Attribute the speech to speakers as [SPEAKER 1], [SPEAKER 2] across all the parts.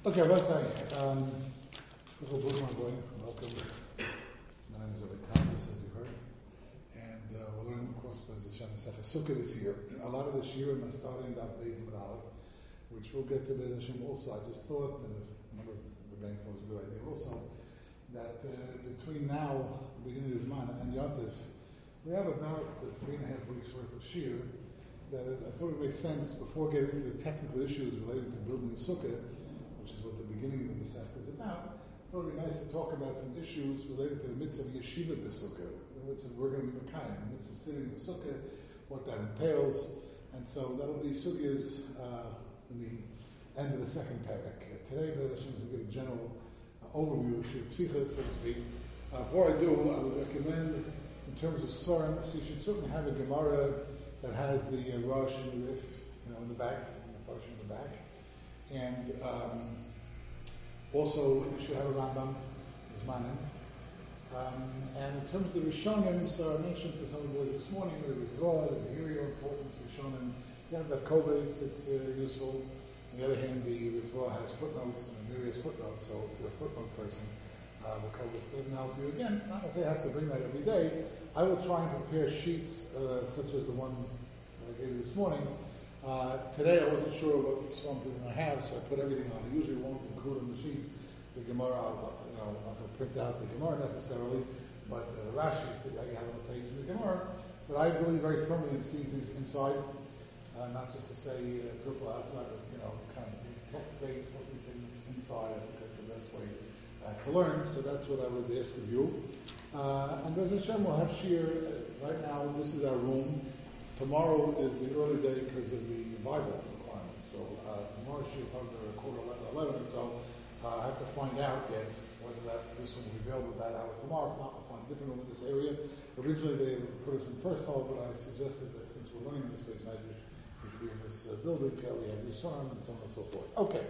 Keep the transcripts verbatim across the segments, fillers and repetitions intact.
[SPEAKER 1] Okay, let's say, um, welcome. My name is Rabbi Thomas, as you heard, and uh, we're learning, of course, Bez Hashem Masechah Sukkah this year. A lot of this year, I'm starting out Beis Meraleh, which we'll get to Bez Hashem also. I just thought, and a number of Rebbeim thought it was a good idea also, that uh, between now, the beginning of Zman, and Yontif, we have about uh, three and a half weeks worth of Shir, that it, I thought it made sense before getting into the technical issues related to building the Sukkah, which is what the beginning of the Masechah is about. I thought it would be nice to talk about some issues related to the mitzvah of yeshiva b'sukkah. We're going to be Mekayim, the mitzvah of sitting in the sukkah, what that entails, and so that'll be sugyas uh, in the end of the second parak. Uh, today, B'ez Hashem, will give a general uh, overview of Shir Psicha, so to speak. Uh, before I do, I would recommend, in terms of Svarim, so you should certainly have a Gemara that has the uh, Rosh and the Rif, you know, in the back, and the Rosh in the back. And um, also, you should have a Rambam, Zmanim. Um, and in terms of the Rishonim, so I mentioned to some of the boys this morning, the Ritva, the Behiri are important, Rishonim. You have that Kovetz, it's uh, useful. On the other hand, the Ritva has footnotes, and the Behiri has footnotes, so if you're a footnote person, uh, the Kovetz doesn't help you. Again, not that they have to bring that every day. I will try and prepare sheets uh, such as the one that I gave you this morning. Uh, today I wasn't sure what Swamp was going to have, so I put everything on. I usually won't include in the sheets the Gemara. I'll, you know, I'm not going to print out the Gemara necessarily, but uh, the Rashi is that you have on the page of the Gemara. But I believe very firmly in seeing things inside, uh, not just to say uh, purple outside, but you know, kind of text-based, looking things inside. I think that's the best way uh, to learn. So that's what I would ask of you. Uh, and Bez Hashem will have Shir. Uh, right now, this is our room. Tomorrow is the early day because of the Bible requirements. So uh, tomorrow should probably be a quarter eleven, eleven or so. Uh, I have to find out yet whether that this one will be available at that hour tomorrow. If not, we'll find a different room in this area. Originally, they put us in first hall, but I suggested that since we're learning this space magic, we should be in this uh, building. Uh, we have Yisrael and so on and so forth. Okay,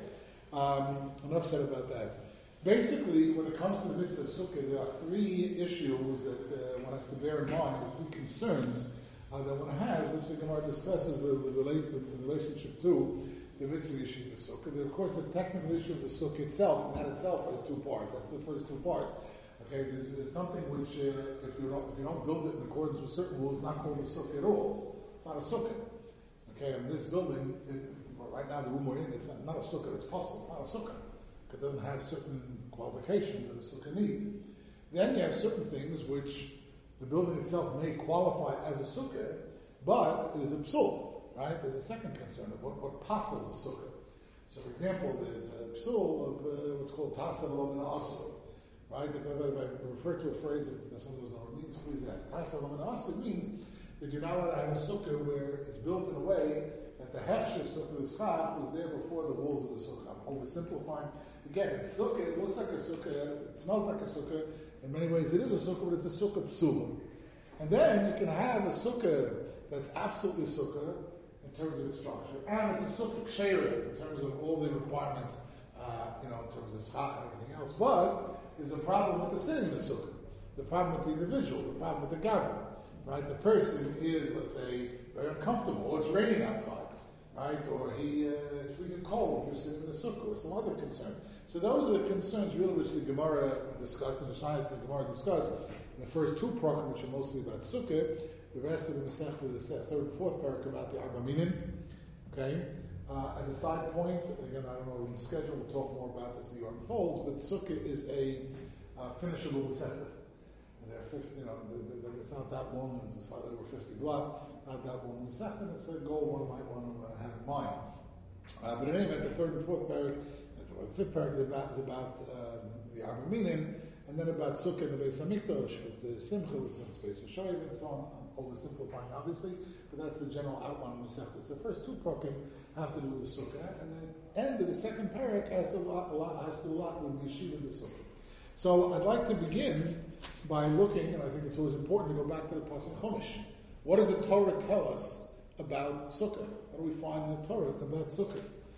[SPEAKER 1] um, enough said about that. Basically, when it comes to the mitzvah of sukkah, there are three issues that uh, one has to bear in mind, the three concerns Uh, that one has, which the Gemara discusses with, with, relate, with the relationship to the mitzvah issue of the sukkah. There, of course, the technical issue of the sukkah itself, and that itself has two parts. That's the first two parts. Okay, there's, there's something which, uh, if you don't if you don't build it in accordance with certain rules, it's not called a sukkah at all. It's not a sukkah. Okay, and this building, it, well, right now the room we're in, it's not, not a sukkah. It's possible. It's not a sukkah. It doesn't have certain qualifications that a sukkah needs. Then you have certain things which the building itself may qualify as a sukkah, but it is a psul, right? There's a second concern of what, what possible is sukkah. So, for example, there's a psul of uh, what's called tasa v'lo min ha'asur, right? If I, if I refer to a phrase that someone doesn't know what it means, please ask. Tasa v'lo min ha'asur means that you're not allowed to have a sukkah where it's built in a way that the hechsher sukkah, the schach, was there before the walls of the sukkah. I'm oversimplifying. Again, it's sukkah, it looks like a sukkah, it smells like a sukkah. In many ways, it is a sukkah, but it's a sukkah psula. And then you can have a sukkah that's absolutely sukkah in terms of its structure, and it's a sukkah kshera in terms of all the requirements, uh, you know, in terms of schach and everything else. But there's a problem with the sitting in the sukkah, the problem with the individual, the problem with the gavra, right? The person is, let's say, very uncomfortable, or it's raining outside, right? Or he uh, is freezing cold, you're sitting in the sukkah, or some other concern. So those are the concerns really which the Gemara discussed, and the science the Gemara discussed in the first two paragrahs, which are mostly about sukkah. The rest of the Masechta, the third and fourth paragraph, about the Arba Minim. Okay? Uh, as a side point, again, I don't know when schedule, we'll talk more about this as the year unfolds, but sukkah is a uh, finishable Masechta. And they're fifty, you know, the, the, the, it's not that long, it's like over fifty block, it's not that long Masechta, it's a goal one might want to uh, have in mind. Uh, but in any event, the third and fourth paragraph, the fifth paragraph is about, is about uh, the Arba Minim, and then about Sukkah and the Beis HaMikdash, with the Simcha, with some space of Shoyev, and so on. I'm oversimplifying, obviously, but that's the general outline of the Masechta. So the first two paragraph have to do with the Sukkah, and then the end of the second paragraph has a lot, a lot, has to do a lot with the Yeshiva and the Sukkah. So I'd like to begin by looking, and I think it's always important to go back to the Pasuk Chumash. What does the Torah tell us about Sukkah? What do we find in the Torah about Sukkah?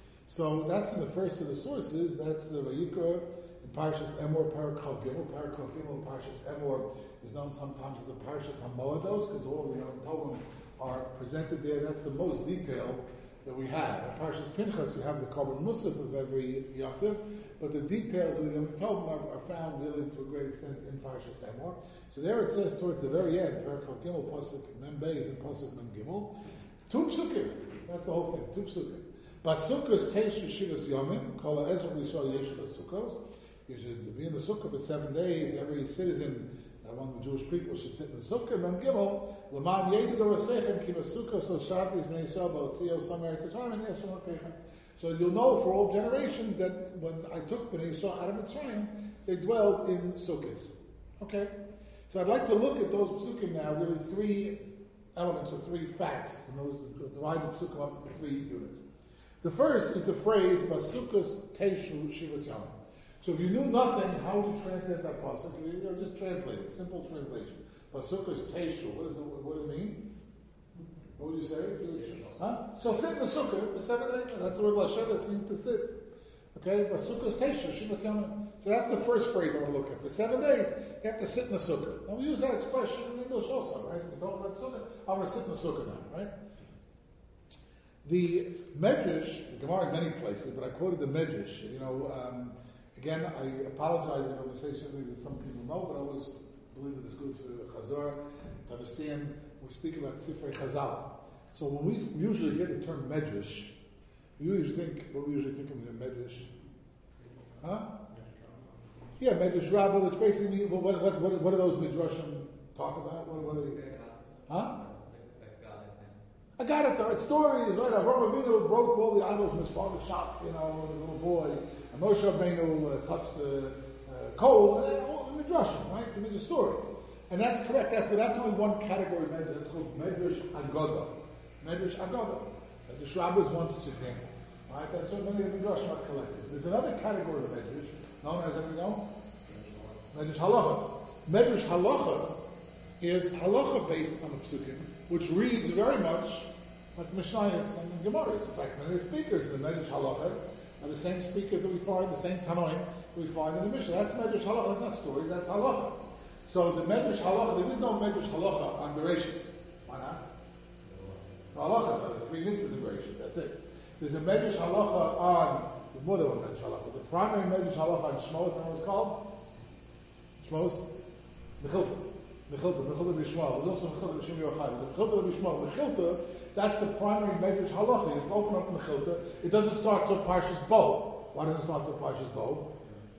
[SPEAKER 1] So that's in the first of the sources. That's uh, Vayikra in Parshas Emor, Parakov Gimel. Parakov Gimel, Parshas Emor is known sometimes as the Parshas HaMoados because all the Yom Tovim are presented there. That's the most detailed that we have. In Parshas Pinchas, you have the Korban Musaf of every Yom Tov, but the details of the Yom Tov are, are found really to a great extent in Parshas Emor. So there it says towards the very end, Perikov Gimel, Pasuk Mem Beis, and Pasuk Mem Gimel, two psukim. That's the whole thing, two psukim. Basukkos Teishu Shivas Yomim, Kol Ezra we saw Yeshua Sukkos. You should be in the sukkah for seven days. Every citizen among the Jewish people should sit in the sukkah. Mem Gimel, L'man Yedu Dorasechem Kiva Sukkah So Shavtis Bnei Yisrael B'Otzio Samer Tetzrayim and Yeshua L'Keichem. So you'll know for all generations that when I took Bnei Yisrael out of Mitzrayim, they dwelled in sukkahs. Okay, so I'd like to look at those psukim now. Really, three elements or three facts, and those divide the psukim up into three units. The first is the phrase Basukkos Teishu Shivas Yamim. So if you knew nothing, how would you translate that pasuk? You know, just translate it. Simple translation. Basukkos Teishu. What does it? What does it mean? What would you say? Huh? So sit in the sukkah for seven days. That's the word Lashem means to sit. Okay, Basukkos Teishu Shivas Yamim. So that's the first phrase I want to look at. For seven days, you have to sit in the sukkah. And we use that expression in English also, right? We talk about sukkah. I'm going to sit in the sukkah now, right? The Medrash, the Gemara in many places, but I quoted the Medrash. You know, um, again, I apologize if I'm going to say something that some people know, but I always believe it is good for Chazor to understand. We speak about Sifrei Chazal. So when we usually hear the term Medrash, we usually think, what do we usually think of the Medrash? Huh? Yeah, Medrash Rabbah, which basically means, what, what, what, what do those Midrashim talk about? What, what are they? Huh? I got it, though. It's stories, right? Avraham Avinu broke all the idols in his father's shop, you know, as a little boy. And Moshe Rabbeinu uh, touched the uh, coal, and all the Midrashim, right? The Midrash stories. And that's correct, that's, but that's only one category of Medrash. It's called Medrash Agoda. Medrash Agoda. Medrash Rabbah is one such example. Right? That's what many of the Midrashim are collected. There's another category of Medrash, known as, everyone know? Medrash Halacha. Medrash Halacha is Halacha based on the Psukim, which reads very much like Mishnayos and Gemaras. In fact, many of the speakers in the Medrash Halacha are the same speakers that we find, the same Tanoim that we find in the Mishnah. That's Medrash Halacha, that's not story, that's Halacha. So the Medrash Halacha, there is no Medrash Halacha on Bereshis. Why not? The Halacha are the three mitzvahs of Bereshis, that's it. There's a Medrash Halacha on the mother of Medrash Halacha. The primary Medrash Halacha on Shmos, and what it's called? Shmos? Mechilta. Mechilta. Mechilta B'Shmuel. There's also Mechilta B'Shem Yochai. The Mechilta B'Shmuel. Mechilta, that's the primary Medrash Halacha. You open up Mechilta. It doesn't start till Parshas Bo. Why doesn't it start till Parshas Bo?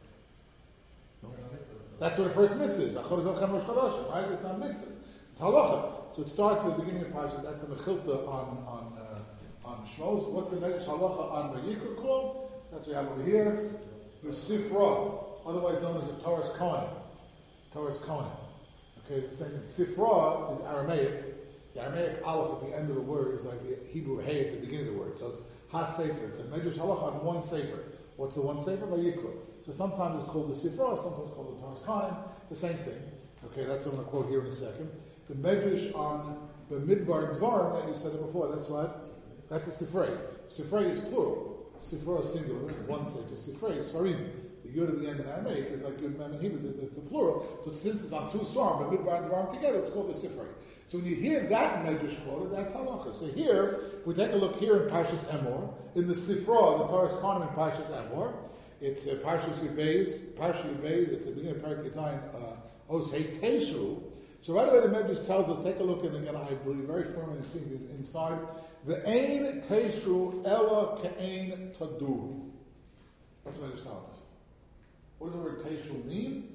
[SPEAKER 1] No. That's what the first mitzvah is. Achor Zalchem Rosh Chodashim, right? It's not mitzvah. It's Halacha. So it starts at the beginning of Parshas. That's the Mechilta on, on, uh, on Shmos. What's the Medrash Halacha on Vayikra called? That's what we have over here. The Sifra, otherwise known as the Torah's Kohen. Torah's Kohen. Okay, the same thing. Sifra is Aramaic. The Aramaic aleph at the end of the word is like the Hebrew hey at the beginning of the word. So it's Ha-Sefer. It's a Medrash Halacha on one Sefer. What's the one Sefer? Vayikra. So sometimes it's called the Sifra, sometimes it's called the Torah's Kohen. The same thing. Okay, that's what I'm going to quote here in a second. The Medrash on the Midbar Dvarim that you said it before, that's what? That's a Sifrei. Sifrei is plural. Sifra is singular, one Sefer. Sifrei is Sfarim. The Yud at the end in Aramaic is like Yud Mem in Hebrew, it's the plural. So since it's on two Svarim, but Midbar and Dvarim together, it's called the Sifrei. So when you hear that Medrash quoted, that's halacha. So here, if we take a look here in Parshas Emor, in the Sifra, the Torah's Kohen in Parshas Emor, it's uh, Parshas Yudbeis, Parshas Yudbeis, it's the beginning of Parak Yitzayin, uh, Os Hei Teshu. So right away the Medrash tells us, take a look, and again I believe very firmly in seeing this inside, Ve'ein Teshu ela ke'ein taduru. That's what Medrash tells us. What does the word Teshu mean?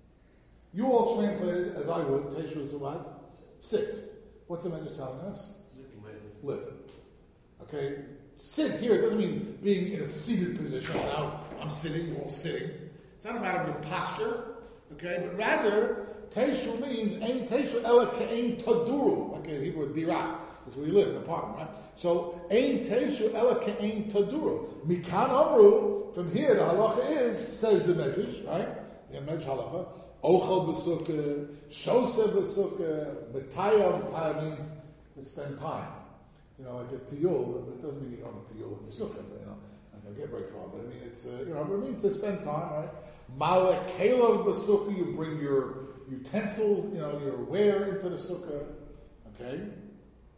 [SPEAKER 1] You all translated, as I would, Teshu is a what? Sit. What's the Medrash telling us?
[SPEAKER 2] Live.
[SPEAKER 1] Live. Okay? Sit here doesn't mean being in a seated position. Now, I'm sitting, you're all sitting. It's not a matter of your posture. Okay? But rather, Teshu means Ein Teshu ela ke'ein taduru. Okay, in Hebrew, dirah. That's where you live, an apartment, right? So, Ein Teshu ela ke'ein taduru. Mikan amru, from here the halacha is, says the Medrash, right? The Medrash halacha. Ochel b'sukkah, shoseh b'sukkah, betaya, betaya means to spend time. You know, like a tiyul, but it doesn't mean you own a tiyul in the sukkah, but you know, I don't get very far, but I mean, it's, uh, you know, but it means to spend time, right? Malekelav b'sukkah, you bring your utensils, you know, your ware into the sukkah, okay?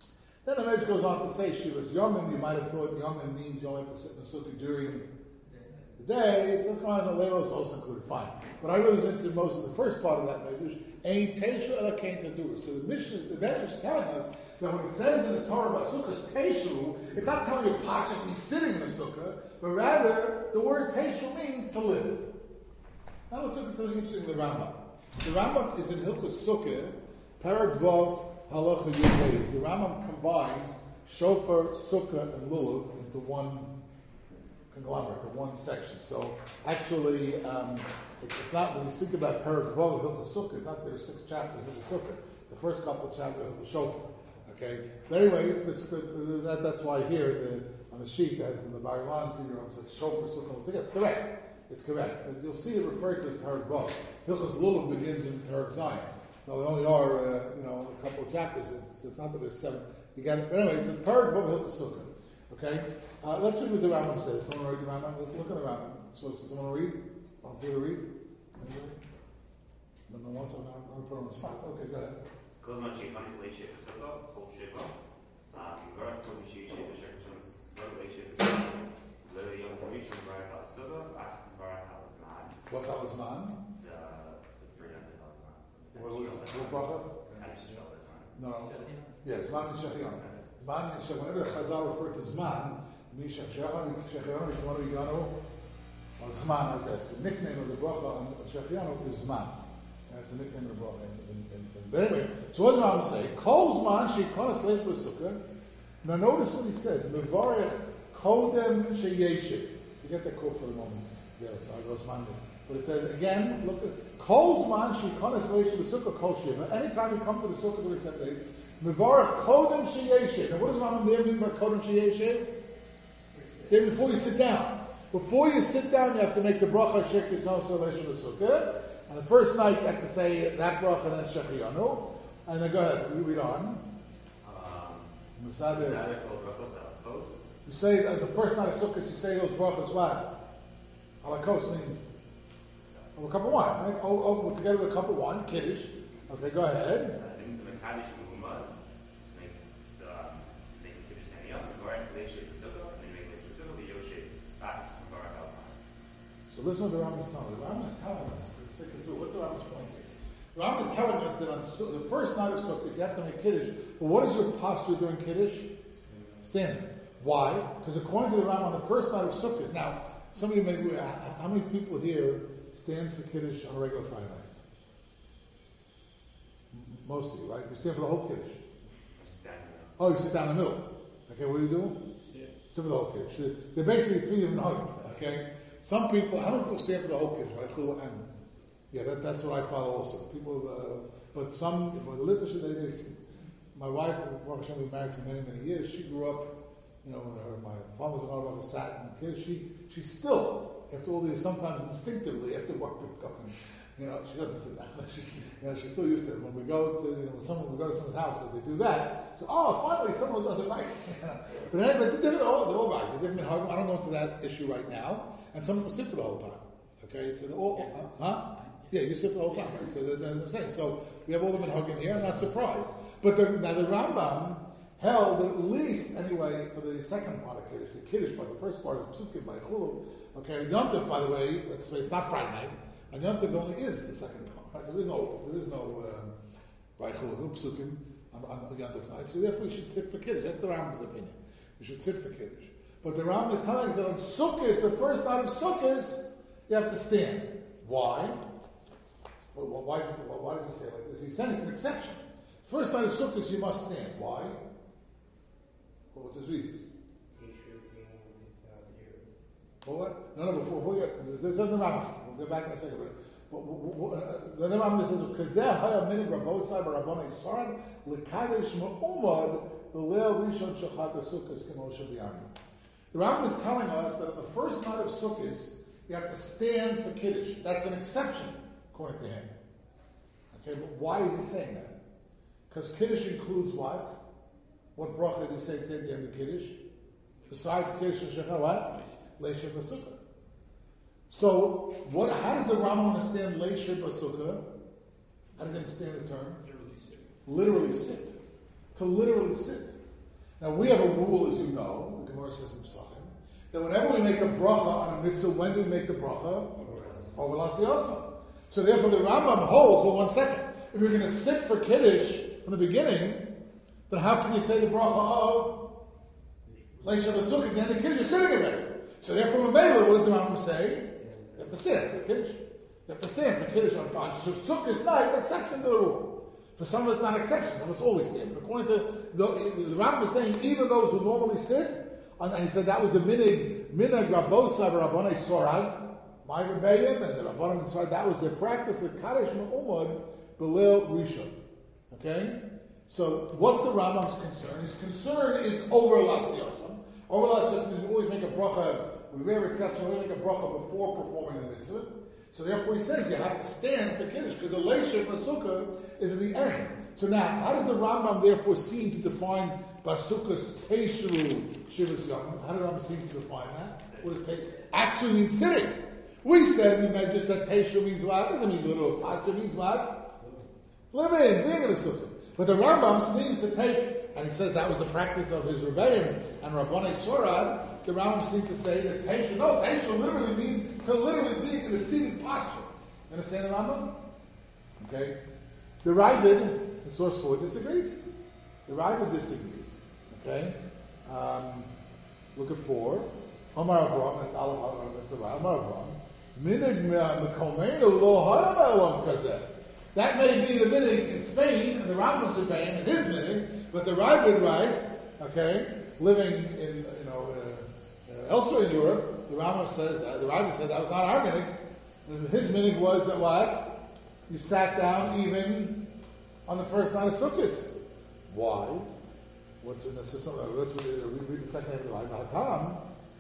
[SPEAKER 1] Then the Medrash goes on to say she was Yomim. You might have thought Yomim means you only have to sit in the sukkah during the day. So come on, the Leilo is also included. Fine. But I really was interested most of the first part of that Medrash. Ain't Teshu ela kain tadur. So the Mishnah, the Medrash is telling us that when it says in the Torah about sukkahs Teshu, it's not telling you pasha to be sitting in the sukkah, but rather the word Teshu means to live. Now let's look at something interesting in the Rambam. The Rambam is in Hilchos Sukkah, Perek Vav Halacha Yud Beis. The Rambam combines shofar, sukkah, and lulav into one conglomerate, into one section. So actually, um, it's, it's not when we speak about Perek Vav Hilchos Sukkah. It's not there are six chapters of the Sukkah. The first couple of chapters of the shofar. Okay, but anyway, it's good. That, that's why here the, on the sheet, as in the Bar Ilan Seder, it says shofar, sukkah. It's correct. It's correct. But you'll see it referred to as Perek Vav. Hilchos Lulav begins in Perek Zion. Now there only are, uh, you know, a couple of chapters. It's, it's not that there's seven. You got it. But anyway, it's the Perek Vav Hilchos Sukkah. Okay. Uh, let's read what the Rambam says. Someone read the Rambam. Let's look at the Rambam. So, so someone read. Want to read? Anybody? No, no one. So I'm going to put on the spot. Okay, go ahead.
[SPEAKER 2] Kozman sheikhanis leishit b'sukkah kol shiva. Yvarach kol mishiyishet b'shekachon leishit b'sukkah. Lili yom rishon yvarach al sukkah. Ach yvarach al zman.
[SPEAKER 1] What's al zman?
[SPEAKER 2] The the freedom of zman.
[SPEAKER 1] What was what bracha? No. Yeah, zman mishachion. Zman mishachion. Whenever the Chazal refer to zman, mishachion, mishachion, mishachion, yigano, or zman as that's the nickname of the bracha on shachion is zman. That's the nickname of the bracha. But anyway, so what does Rambam say? Kol zman sheikonas leish b'sukkah. Now notice what he says. Mevarech kodem sheyeshiv. Forget that quote for the moment. Yeah, it's Argos Mandas. But it says again. Look at kol zman sheikonas leish b'sukkah kol shiva. Anytime you come to the sukkah with a set day, mevarech kodem sheyeshiv. Now what does Rambam there mean by kodem sheyeshiv? Then before you sit down. Before you sit down, you have to make the bracha sheikonas leish b'sukkah. And the first night you have to say that bracha and then Shechianu. And then go ahead, you read on. Um, you say that the first night of Sukkot, you say those brachas what? Halakos means over a cup of wine, right? Oh, oh, together with a cup of wine, Kiddush. Okay, go ahead. So listen to the Rambam is telling us. The Rambam is telling us. What's the Rambam's point here? The Rambam is telling us that on the first night of Sukkot, you have to make Kiddush. But what is your posture during Kiddush? Standing. Why? Because according to the Rambam, on the first night of Sukkot, now, some of you may be, how many people here stand for Kiddush on a regular Friday night? Most of you, right? You stand for the whole Kiddush. Oh, you sit down in the middle. Okay, what do you do? Sit for the whole Kiddush. They're basically three different hugging. Okay? Some people, how many people stand for the whole Kiddush, right? And yeah, that, that's what I follow also. People, uh, but some, well, the literature, they, they, my wife, Baruch Hashem, we married for many, many years. She grew up, you know, when her, my father was a lot of sat and kids. She, she still, after all these, sometimes instinctively, after work, you know, she doesn't sit down. She, you know, she's still used to it. When we go to, you know, when someone, we go to someone's house, they do that. So, oh, finally, someone does it right. But anyway, they're all, they're all right. They're different. I don't go into that issue right now. And some people sit for the whole time. Okay, so they're all, uh, huh? Yeah, you sit for the whole time, right? So that's what I'm saying. So we have all the minhagim here. I'm not surprised. But the, now the Rambam held that at least anyway for the second part of Kiddush, the Kiddush part, the first part is Psukim by Chulu. Okay, Yom Tov, by the way, let's say it's not Friday night. And Yom Tov only is the second part. Right? There is no, there is no by Chulu, no Psukim on, on Yom Tov night. So therefore, you should sit for Kiddush. That's the Rambam's opinion. You should sit for Kiddush. But the Rambam is telling us that on Sukkot, the first night of Sukkot, you have to stand. Why? Well, why, why, why does he say like this? He's saying it's an exception. First night of Sukkot, you must stand. Why? Well, what's his reason? Well, what? No, no, before, before you, there's another Rambam. We'll go back in a second. But the Rambam says, "Kazeh haya minig rabosai barabonai saran lekadesh ma'umad b'leil rishon shechag ha'sukkos k'mo shabiyarnu." The Rambam is telling us that on the first night of Sukkot, you have to stand for Kiddush. That's an exception, according to him. Okay, but why is he saying that? Because Kiddush includes what? What bracha did he say at the end of Kiddush? Besides Kiddush and Shechah, what? Leishir B'sukkah. So, what? How does the Rambam understand Leishir B'sukkah? How does he understand the term?
[SPEAKER 3] Literally sit.
[SPEAKER 1] Literally sit. To literally sit. Now we have a rule, as you know, the Gemara says in Pesachim, that whenever we make a bracha on a mitzvah, when do we make the bracha? Over Lasiyasa. So therefore the Rambam holds, well, one second, if you're going to sit for Kiddush from the beginning, then how can you say the bracha of Leisha Basuk at the end of Kiddush? You're sitting already. So therefore, Mamela, what does the Rambam say? You have to stand for Kiddush. You have to stand for Kiddush on on Sukkot night, exception to the rule. For some of us, not exception. Some of us always stand. But according to the, the Rambam is saying, even those who normally sit, and he said that was the minig minig Rabbosa Rabbanei Sorag, my rebellion, and the Rabbanim Sorag, that was their practice. The Kaddish Ma'umad Belil Rishon. Okay. So what's the Rambam's concern? His concern is over Lasiyosam. Over Lasiyosam means we always make a bracha. With rare exception, we make a bracha before performing the mitzvah. So therefore he says you have to stand for Kiddush, because the Leisha Basukah is at the end. So now, how does the Rambam therefore seem to define Basukah's Teishru Shivas Yom? How does the Rambam seem to define that? What does Teishru actually mean? Sitting. We said in the Medrash that Teishru means what? It doesn't mean little posture, means what? Living, being in a sukkah. But the Rambam seems to take, and he says that was the practice of his rebellion and Rabbanei Sorad. The Rambam seems to say that Teishru, no, Teishru literally means to literally be in a seated posture. Understand the Rambam? Okay. The Ravid, the source four, disagrees. The Ravid disagrees. Okay. Um, look at four. Omar Avram, that's Allah, that's the Ravid. Omar Avram. Minig mekomeinu lo haram kazeh. That may be the minig in Spain, and the Rambam's rebellion, and his minig, but the Ravid writes, okay, living in, you know, uh, uh, elsewhere in Europe, the Rambam says that, the Ravid said that was not our minig. His minig was that what? You sat down even on the first night of Sukkot. Why? What's in the system? Let's read, read the second half of the Bible. Hatam.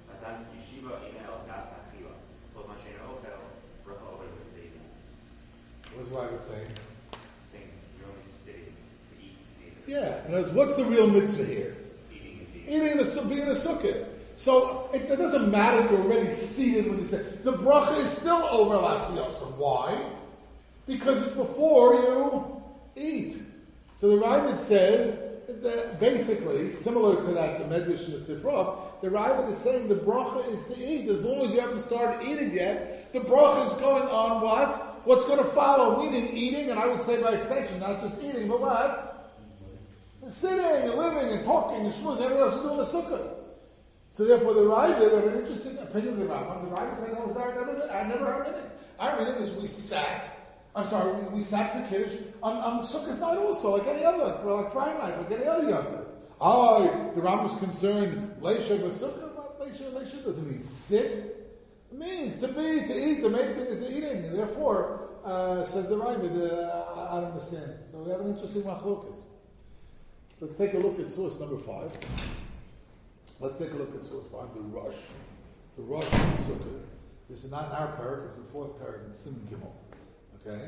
[SPEAKER 1] What does Ravid say?
[SPEAKER 2] Saying you're only sitting to eat.
[SPEAKER 1] Yeah. In other words, what's the real mitzvah here?
[SPEAKER 2] Eating and
[SPEAKER 1] Eating in a, being in a sukkah. So it, it doesn't matter if you're already seated when you say the bracha is still over Lasiyosam. Why? Because it's before you eat. So the Ravid says that basically, similar to that, the Medrash and the Sifra, the Ravid is saying the bracha is to eat. As long as you haven't started eating yet, the bracha is going on what? What's going to follow? Meaning eating, and I would say by extension, not just eating, but what? Sitting and living and talking and shmuz, everything else is doing the sukkah. So therefore the Ravid have an interesting opinion of the Rambam. The Ravid said that was our never, I never heard of it. Our meaning is we sat, I'm sorry, we, we sat for Kiddush on, on Sukkot night also, like any other, for like Friday night, like any other yontif. Oh, the Rambam's concerned, Leisha Basukah, but Leisha, Leisha doesn't mean sit. It means to be, to eat. The main thing is the eating. And therefore, uh, says the Ravid, uh, I don't understand. So we have an interesting machlokas. Let's take a look at source number five. Let's take a look at source five, the Rush. The Rush of the Sukkah. This is not in our parak, it's the fourth parak in Sim Gimel. Okay?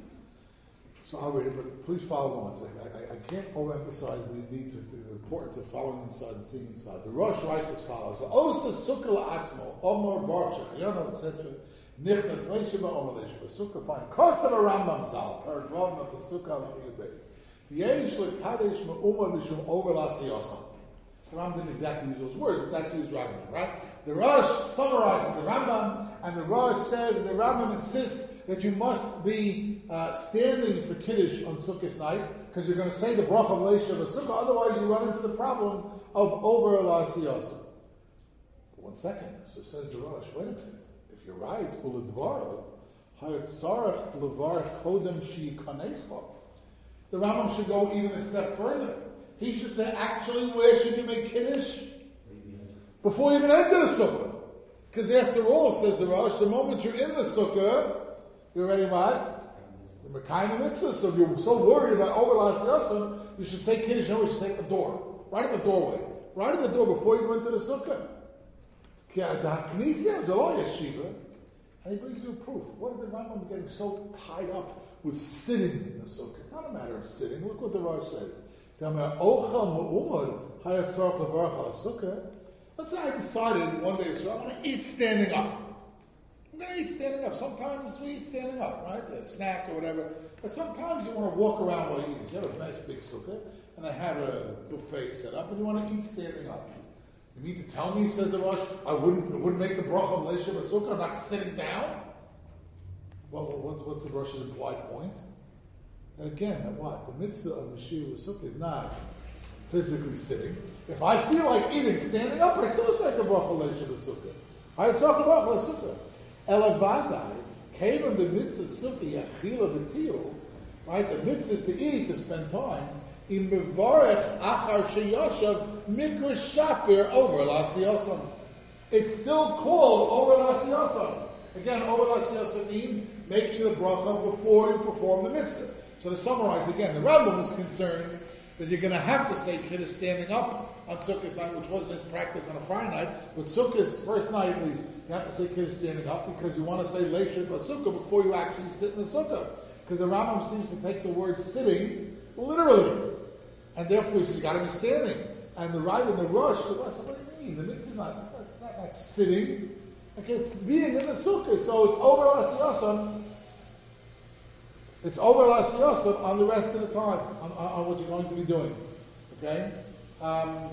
[SPEAKER 1] So I'll read it, but please follow along. I, I, I can't overemphasize the need to, the importance of following inside and seeing inside. The Rush writes as follows: Osa Sukkah la'atzmo, Omar Barsha, Yono, et cetera. Nichnas leisheba, Omar leisheba. Sukkah fine. Kosav Rambam Zal, parak Vav, Naka Sukkah la'yubei. Yesh l'kadesh ma'umar mishum over Lasiyosam. The Rambam didn't exactly use those words, but that's who he's driving at, right? The Rosh summarizes the Rambam, and the Rosh says, the Rambam insists that you must be uh, standing for Kiddush on Sukkot night, because you're going to say the bracha of Leisha Basukah, otherwise you run into the problem of over Lasiyosam. One second, so says the Rosh, wait a minute, if you're right, Uladvaro, Hayatzarach Levarach Kodem Shi Kanescha. The Rambam should go even a step further. He should say, actually, where should you make Kiddush? Before you even enter the sukkah. Because after all, says the Rosh, the moment you're in the sukkah, you're already what? The Mekayim Mitzvah. So if you're so worried about over Lasiyosam, you should say Kiddush, no, you should take the door. Right at the doorway. Right at the door before you go into the sukkah. And he brings you a proof. What is the Rambam getting so tied up with sitting in the sukkah? It's not a matter of sitting. Look what the Rosh says. Let's say I decided one day, so I want to eat standing up. We're going to eat standing up. Sometimes we eat standing up, right? A snack or whatever. But sometimes you want to walk around while you eat. You have a nice big sukkah, and I have a buffet set up, and you want to eat standing up. You need to tell me, says the Rosh, I wouldn't, it wouldn't make the bracha of Leisha B'Sukkah. I'm not sitting down. Well, what's, what's the Rosh's implied point? And again, what? The mitzvah of Mashiach B'Sukkah is not physically sitting. If I feel like eating standing up, I still make the bracha of Leisha B'Sukkah. I talk about B'Sukkah. Elavadai, came in the mitzvah sukkah yachila v'tiyul, right? The mitzvah is to eat, to spend time. In mevarech achar sheyashav mikra shapir over lasiyosam. It's still called over lasiyosam. Again, over lasiyosam means making the bracha before you perform the mitzvah. So to summarize again, the Rambam was concerned that you're going to have to say kiddush standing up on Sukkot's night, which wasn't his practice on a Friday night. But Sukkot's first night at least, you have to say kiddush standing up because you want to say leisha b'sukkah before you actually sit in the sukkah. Because the Rambam seems to take the word sitting literally. And therefore he says you got to be standing. And the right and the rush, the rush, what do you mean? The mitzvah is not, not, not, not sitting. Okay, it's being in the sukkah. So it's over l'asiyosam. It's over l'asiyosam on the rest of the time, on, on, on what you're going to be doing. Okay? Um,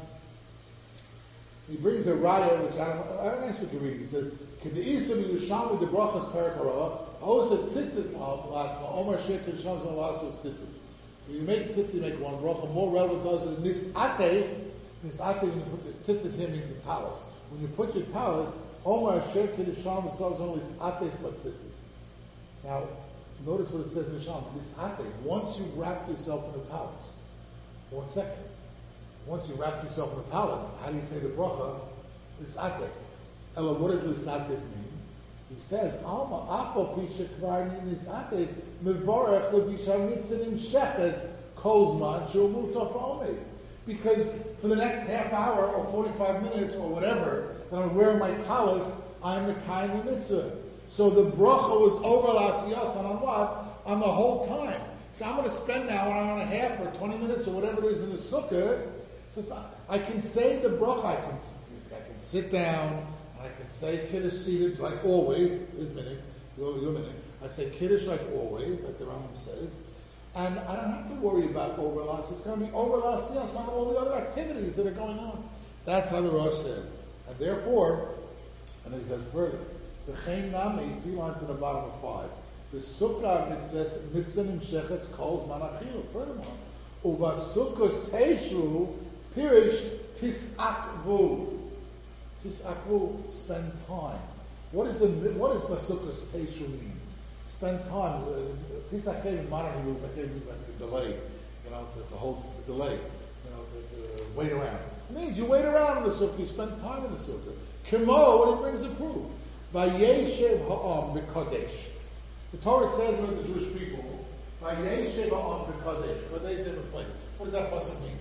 [SPEAKER 1] he brings a raya, which I don't, I don't actually can read. He says, "K'deisa b'yushalmi de brachas perak hara, osa tzitzis latzma, omar shir k'desham zon lasos tzitzis." When you make tzitzis, you make one bracha. More relevant does it nisatef. Nisatef, when you put the tzitzis here means the talis. When you put your talis, omar shir k'desham zon nisatef but tzitzis. Now, notice what it says in the Shalom. Nisatef. Once you wrap yourself in the talis, one second. Once you wrap yourself in the talis, how do you say the bracha? Lisatif. Ella, what does lisatif mean? He says, Alma apo pisha kvar lisatif mevorech levisha mitzinim sheches kolzman she'umutof omed. Because for the next half hour or forty-five minutes or whatever that I'm wearing my talis, I'm the kind of mitzvah. So the bracha was over l'asiyasan on what? On the whole time. So I'm going to spend now an hour and a half or twenty minutes or whatever it is in the sukkah. I can say the bracha, I can, I can sit down, and I can say kiddush seated like always, his minute, your, your minute. I say kiddush like always, like the Rambam says, and I don't have to worry about overlass. It's going to be overlass, yes, on all the other activities that are going on. That's how the Rosh said. And therefore, and then he goes further, the Chaim Nami, three lines at the bottom of five, the sukkah mitzvah nimshechetz calls manachil. Furthermore, uva sukkos teishu pirish tisakvu. Tisakvu, spend time. What is the what does sukkos teishu mean? Spend time. Tisakvu in modern Hebrew, like the delay, you know, to, to hold the delay, you know, to, to wait around. It means you wait around in the sukkah, you spend time in the sukkah. Kimo, when he brings a proof, vayeshev ha'am b'kodesh. The Torah says about the Jewish people, vayeshev ha'am b'kodesh. Kodesh is in a place. What does that pasuk mean?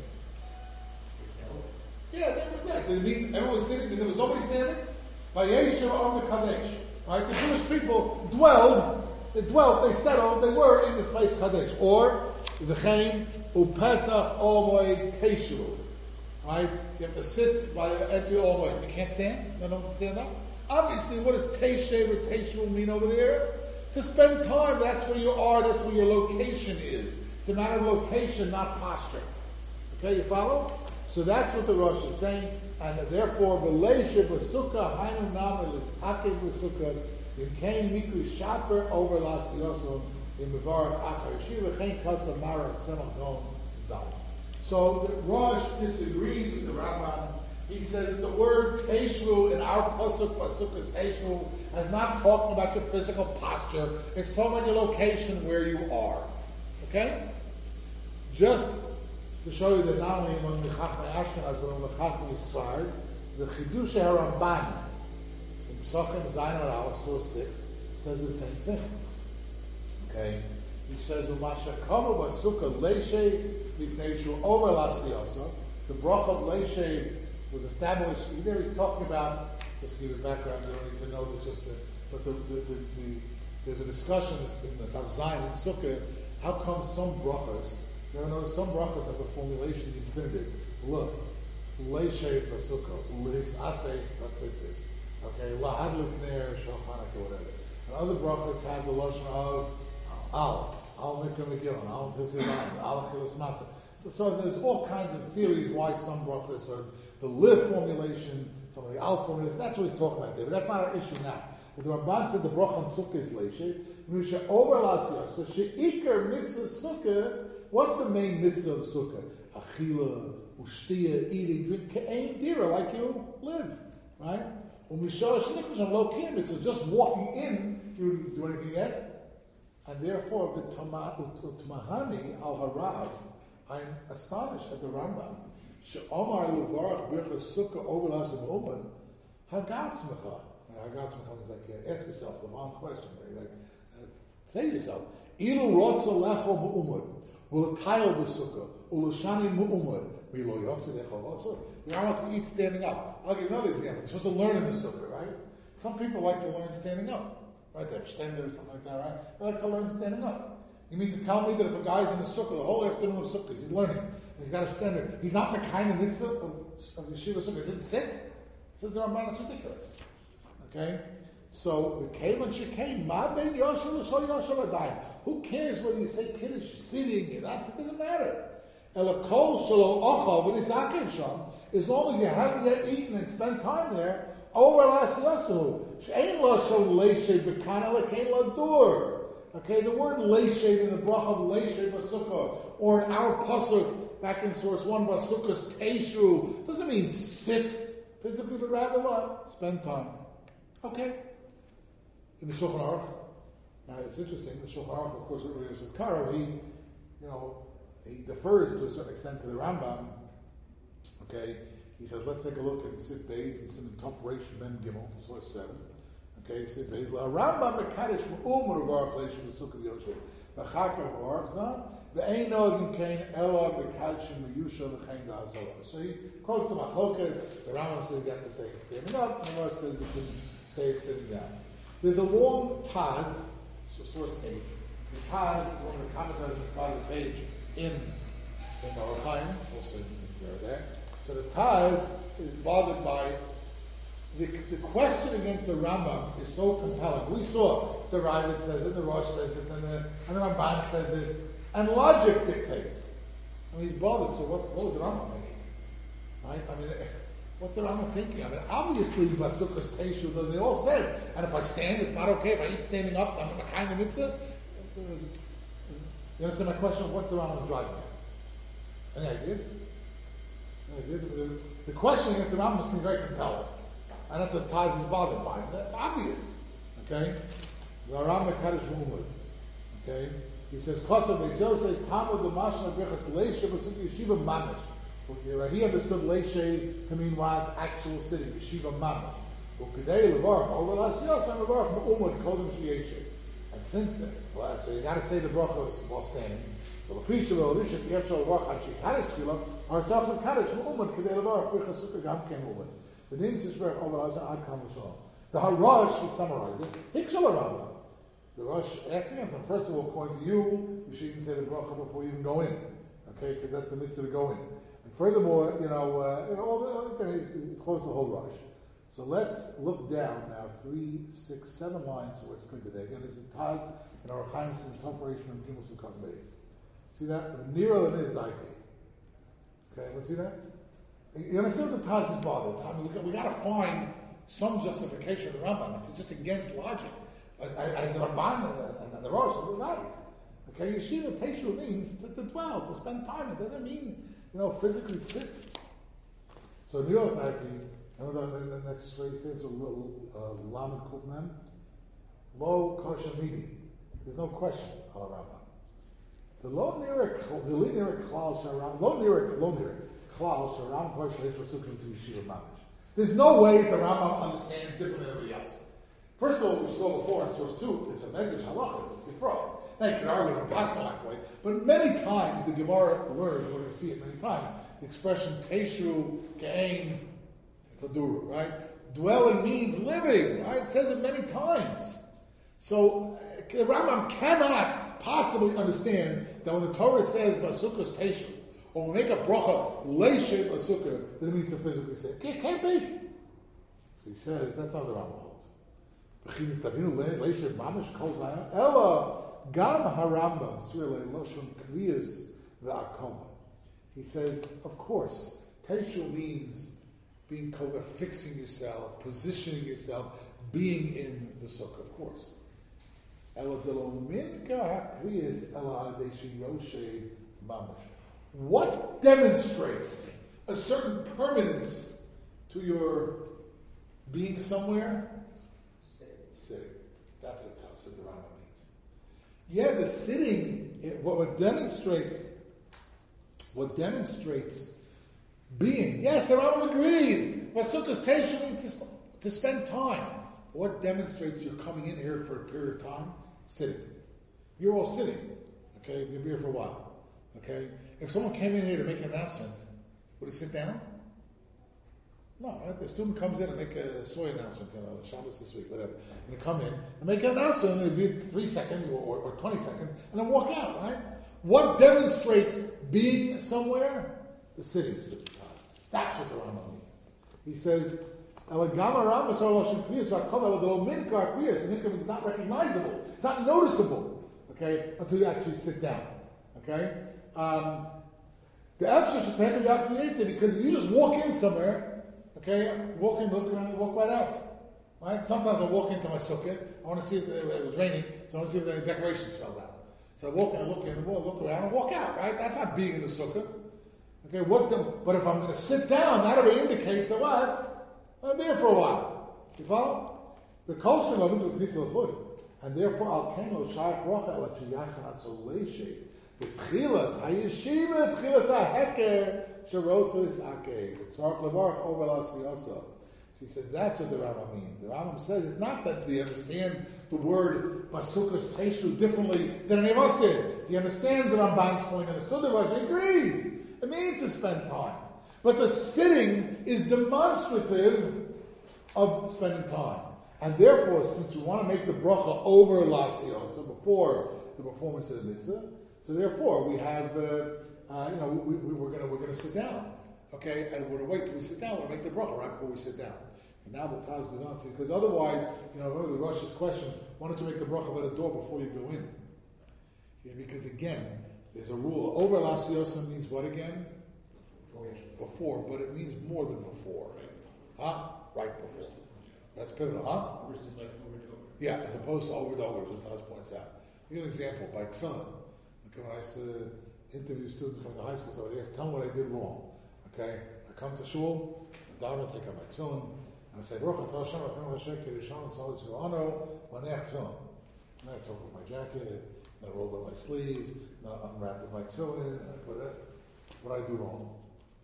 [SPEAKER 1] Yeah, they were there. Did it mean everyone was sitting? There was nobody standing? Vayeshev ha'am b'kodesh. Right? The Jewish people dwelled. They dwelt. They settled. They were in this place Kadesh. Or v'chein u'pesach omoy teishu. Right? You have to sit by the empty omoy. You can't stand. They don't stand up. Obviously, what does teishev or teishu mean over there? To spend time. That's where you are. That's where your location is. It's a matter of location, not posture. Okay, you follow? So that's what the Rosh is saying. And therefore, v'leisha b'sukkah hainu nam elisake b'sukkah yimkein mikri shaper over lasiyoso in mevarach achar yeshiva v'chein kasa mara tzemach gon zal. So the Rosh disagrees with the Rambam. He says that the word teishru in our pasuk, pasuk's teishru, is not talking about your physical posture. It's talking about your location where you are. Okay? Just to show you that not only among the Chachmei Ashkenaz, but among the Chachmei Sfard, the Chidush HaRamban in Pesachim Zayin Aleph, source six, says the same thing. Okay? He says, Umasha Kama Basukkah Leishe Mipneishu Over Lasiyasa. The bracha of Leishe was established. There he's talking about, just to give you background, you don't need to know this, just a, but the, the, the, the, there's a discussion in the Tav Zayin in Sukkah, how come some brachas, you ever notice some brachas have a formulation infinitive. Look, Leishe Basukkah, Lisate Batzitzis. Okay, lahadlik ner shulchanach or whatever. And other brachas have the lashon of al, al mikra megillah, al tzilayim, al chilas matzah. So there's all kinds of theories why some brachas are the liv formulation, some of the al formulation. That's what he's talking about there, but that's not our issue now. But the Ramban said the bracha on sukkah is leishe. When she over lasiyah, so sheikar mitzvah sukkah. What's the main mitzvah of sukkah? Achila, ushtiya, eating, drink, ke'ein dira, like you live, right? So just walking in, you didn't do anything yet. And therefore, the Tamahani al Harav, I'm astonished at the Rambam. She'omar levarach birchas sukkah over lasim umad, hagatz mecha. Hagatz mecha is like, uh, ask yourself the wrong question. Right? Like, uh, say to yourself, ilu rotzo lecho mu'umad, u'letayel b'sukkah, u'leshani mu'umad, milo yotze lecho also. You want to eat standing up. I'll give you another example. You're supposed to learn in the sukkah, right? Some people like to learn standing up, right? They have extenders, something like that, right? They like to learn standing up. You mean to tell me that if a guy's in the sukkah, the whole afternoon of sukkah, he's learning, and he's got a extender, he's not Mekayim the mitzvah of, of yeshiva sukkah. Is it sit? It says the Ramban, it's ridiculous. Okay? So, the Kalim and Shekaim, Ma ben Yoshua l'shol Yoshua l'dayim. Who cares whether you say Kiddush, sitting, that's, it doesn't matter. Elakol shelo ochal v'nisakev sham. As long as you haven't yet eaten and spent time there, over las yasu. She'ein lo shol leishe b'kana l'kein ladur. Okay, the word leishe in the bracha of leishe b'sukkah, or in our pasuk back in source one, b'sukkah's teishu, doesn't mean sit physically, but rather what? Spend time. Okay. In the Shulchan Aruch, now it's interesting. The Shulchan Aruch, of course, with Yosef Karo, he, you know, he defers to a certain extent to the Rambam. Okay, he says, let's take a look at Sid Beis and Sid Tov Reish Ben Gimel, source seven. Okay, Sid Beis, La Rambam Mekadesh Umar Baruch Leish V'Sukkah V'Yoshev V'Chakav Baruch Zan V'Ein Nogim Kain Ela Mekadshim V'Yusha V'Chaim Da'azorah. So he quotes the Machloket. The Rambam says you have to say it standing up, and the Rosh says you can say it sitting down. There's a long Taz, so source eight. The Taz, one of the commentators on the side of the page in in the Orach Chaim, also in there. So the Taz is bothered by the, the question against the Rambam is so compelling. We saw the Ravid says it, the Rosh says it, and the, and the Ramban says it, and logic dictates. I mean, he's bothered. So what, what was the Rambam thinking? Right? I mean, what's the Rambam thinking? I mean, obviously, Basukas Teishu, they all said, and if I stand, it's not okay. If I eat standing up, I'm a kind of mitzvah. You understand my question? What's the Rambam driving at? Any ideas? The question against the Rambam seems very compelling. And that's what Taz is bothered by. That's obvious. Okay? The Rambam Kaddish Muhammad. Okay? He says, Kosav Beis say Tamud the Mashna Brechas Leishe B'Sukkah Yeshiva Mamish. Okay, right? He understood Leishe to mean what? Actual sitting. Yeshiva Mamish. Ukidei Levarach Over Las Yos and Levarach Muhammad Kodem Shiyeshe. And since then, well, so you got to say the brachos while standing. So the Fisher will Risha Yeshua Levarach Hachi Kaddish Shila. Our Tachel Kaddish Muhammad Kidei Levarach Brechas Sukkah Gam Ken Muhammad. The name is Shver Over Las Ad Kam L'Shalom. The Harash should summarize it. Hikshal Rambam. The Rosh asking him, first of all, according to you, you should even say the bracha before you even go in. Okay, because that's the mitzvah to go in. And furthermore, you know, uh, you know, all the, okay, it's close to the whole Rosh. So let's look down now, three, six, seven lines where it's printed there. Again, this is Taz and Orach Chaim Sim Tov Reish from Gimel Sukkot Beis. See that? Nero and his daiti. Okay, everyone see that? You understand what the Taz is bothered? I mean, we got, we got to find some justification of the Rambam. It's just against logic. As the Ramban and the Rosh are right. Okay, Yeshiva Teishu means to, to dwell, to spend time. It doesn't mean, you know, physically sit. So the other side, remember the, the next phrase there, so Lamed Kuf Mem? Lo Kosher Midi. There's no question on the Rambam. The Lo Nirek, the Li Nirek Klal Sharam, Lo Nirek, Lo Nirek Klal Sharam Kosher Eish V'Sukkah to Yeshiva Mamish. There's no way the Rambam understands different than everybody else. First of all, we saw before in source two, it's a Medrash Halacha, it's a Sifra. Now you can argue on possible that way, but many times the Gemara learns, we're going to see it many times, the expression Teshu, Ke'ein, Taduru, right? Dwelling means living, right? It says it many times. So the Rambam cannot possibly understand that when the Torah says Basukah's Teshu, or we make a bracha, Leishe Basukah, that it means to physically say. It can't be. So he says, that's not the Rambam holds. Ella gam harambam swile loshon kriyas ve'akoma. He says, of course, Teishu means being kova, fixing yourself, positioning yourself, being in the sukkah, of course. What demonstrates a certain permanence to your being somewhere?
[SPEAKER 3] Sitting.
[SPEAKER 1] Sitting. That's what that's what the Rambam means. Yeah, the sitting, it, what, what demonstrates, what demonstrates being. Yes, the Rambam agrees. But Sukkah's Teishu means to, to spend time. What demonstrates you're coming in here for a period of time? Sitting. You're all sitting. Okay, you'll be here for a while. Okay? If someone came in here to make an announcement, would he sit down? No, right? The student comes in and make a soy announcement, you know, Shabbos this week, whatever. And they come in and make an announcement, and it'd be three seconds or, or, or twenty seconds, and then walk out, right? What demonstrates being somewhere? The sitting sitting time. That's what the Rambam means. He says, Minka means not recognizable. It's not noticeable, okay, until you actually sit down, okay? Um, the Efshah should take it out to the because you just walk in somewhere, okay, walk in, look around, and walk right out, right? Sometimes I walk into my sukkah, I want to see if it, it was raining, so I want to see if any decorations fell down. So I walk in, I look in, look around, and walk out, right? That's not being in the sukkah. Okay, what the, but if I'm going to sit down, that already indicates that what? I'll be here for a while. You follow? The culture of it is a and therefore Al Keno Shark Rocha La Chiyachan Atzoleshi. The Tchilas Hayeshiva Tchilas HaHeker Sherotzis Ake. The Tzark Levarch Over La Siyasa. So he says that's what the Rambam means. The Rambam says it's not that he understands the word Basukas Teishu differently than any of us did. He understands the Rambam's point, understood the Rosh, he agrees. It means to spend time. But the sitting is demonstrative of spending time. And therefore, since we want to make the bracha over Lasio, so before the performance of the mitzvah, so therefore we have, uh, uh, you know, we, we, we're going to we're going to sit down, okay, and we're going to wait till we sit down. We're going to make the bracha right before we sit down. And now the Taz goes on to, because otherwise, you know, remember the Rosh's question: why don't you make the bracha by the door before you go in? Yeah, because again, there's a rule. Over Lasiosa means what again?
[SPEAKER 3] Before.
[SPEAKER 1] Before, but it means more than before. Huh? Right before. That's pivotal, huh?
[SPEAKER 3] Versus like over to over.
[SPEAKER 1] Yeah, as opposed to over the over, as Taz points out. Give you an example, by tefillin. Okay, when I used to interview students coming to high school, so I asked, tell them what I did wrong. Okay, I come to shul, I daven, take out my tefillin, and I say, Baruch atah Hashem, Hashem Hashem, Kirishon, Salas Yuano, Lanech tefillin. And then I took off my jacket, then I rolled up my sleeves, then I unwrapped with my tefillin, and I put it. What did I do wrong?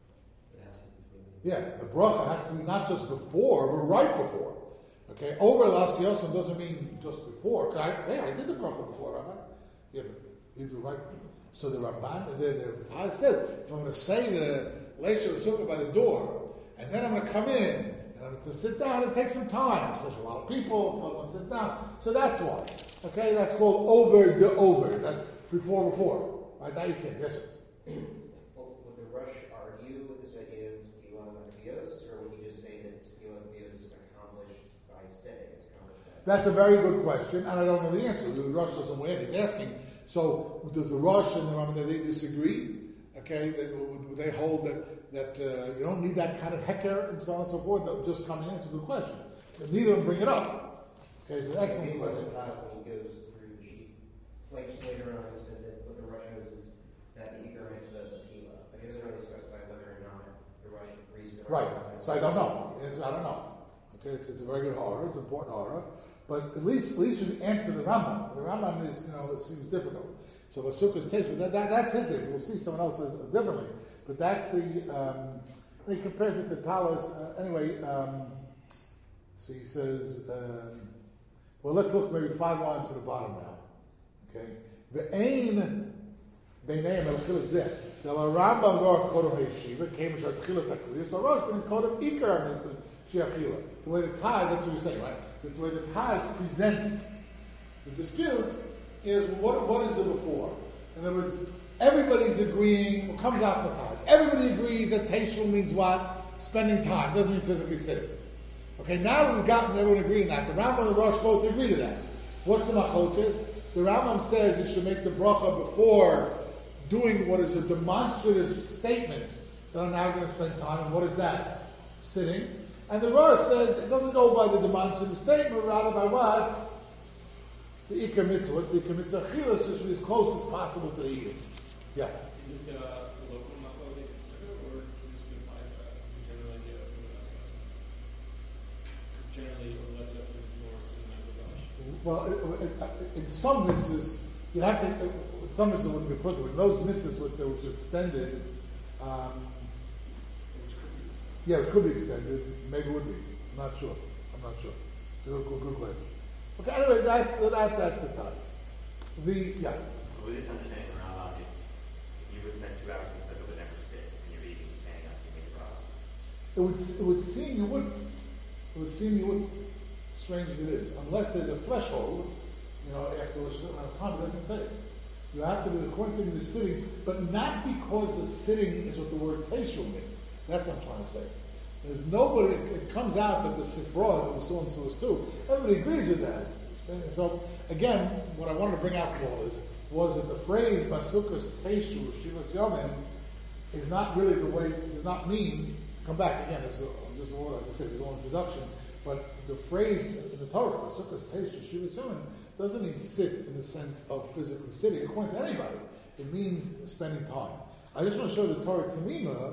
[SPEAKER 1] Yeah, the bracha has to be not just before, but right before. Okay, over Lasiyosam doesn't mean just before. I, hey, I did the bracha before, Rabbi. Yeah, but you do right. So the Ramban, the, the Taz says, if I'm going to say the Leisha Sukkah by the door, and then I'm going to come in, and I'm going to sit down, it takes some time, especially a lot of people, so I'm going to sit down. So that's why. Okay, that's called over the over. That's before before. Right, now you can. Yes, sir.
[SPEAKER 3] Well, would the Rush argue with this idea of Tefillah Makvios, or would he just say that Tefillah Makvios is accomplished by sitting? It's accomplished by
[SPEAKER 1] That's a very good question, and I don't know the answer. The Rush doesn't win. He's asking. So does the Rush and the Rambam, they disagree? Okay, they, would they hold that that uh, you don't need that kind of heker and so on and so forth? They'll just come in. It's a good question. But neither of them bring it up. Okay, it's an excellent
[SPEAKER 3] Based
[SPEAKER 1] question.
[SPEAKER 3] on the class when he goes through the sheet, like just later on, he says that what the Rush knows is that the Iker mitzvah is a tefillah. Like, it doesn't really specify whether or not the Rush agrees to the
[SPEAKER 1] Right. So I don't know. It's, I don't know. Okay, it's, it's a very good horror. It's an important horror. But at least, at least we answer the Rambam. The Rambam is, you know, it seems difficult. So Basukha's Teishu, that, that, that's his thing. We'll see someone else's differently. But that's the, um, when he compares it to Talis, uh, anyway, um, so he says, um, well, let's look maybe five lines to the bottom now. Okay? Ve'ein b'neim el-chilas zeh. Del Rambam nor kodem ha'yeshiva, came as ar-chilas ha'kliyas, or rosh, but kodem ikar ha'mitzvah she'achila. The way the Taz, that's what you're saying, right? The way the Taz presents the dispute is what, what is the before? In other words, everybody's agreeing, what comes out from the Taz, everybody agrees that Teishu means what? Spending time, doesn't mean physically sitting. Okay, now that we've gotten everyone agreeing that, the Rambam and the Rosh both agree to that. What's the machlokas? The Rambam says you should make the bracha before doing what is a demonstrative statement that I'm now going to spend time. And what is that? Sitting. And the Rosh says it doesn't go by the demonstrative statement, rather by what? The Ikar Mitzvah. What's the Ikar Mitzvah? Chilas, which should be as close as possible to the eating. Yeah.
[SPEAKER 4] Is this a local machloket or is this been applied to the general idea of the Less Generally, or Less is more similar to the Rosh?
[SPEAKER 1] Well, it, it, it, in some mitzvahs, you have to, it, some mitzvahs wouldn't be applicable. In those mitzvahs which, which are extended, um, yeah, it could be extended. Maybe it would be. I'm not sure. I'm not sure. Good, good, good question. Okay, anyway, that's the, that, that's the time. The, yeah.
[SPEAKER 2] So with this understanding around logic, if you would spend two hours in the circle but never sit, and you're eating and standing up, you make a problem.
[SPEAKER 1] It would, it would seem you wouldn't. It would seem you wouldn't. Strange as it is. Unless there's a threshold, you know, after a certain amount of time, it doesn't say it. You have to be according to the sitting, but not because the sitting is what the word teishu means. That's what I'm trying to say. There's nobody, it comes out that the sifra, that the so and so is too. Everybody agrees with that. And so, again, what I wanted to bring out from all this was that the phrase Basukas Teishu, Shivas Yomin, is not really the way, does not mean, come back again, this is, this is all, as I said, it's all introduction, but the phrase in the Torah, Basukas Teishu, Shivas Yomin, doesn't mean sit in the sense of physically sitting, according to anybody. It means spending time. I just want to show the Torah Tamima.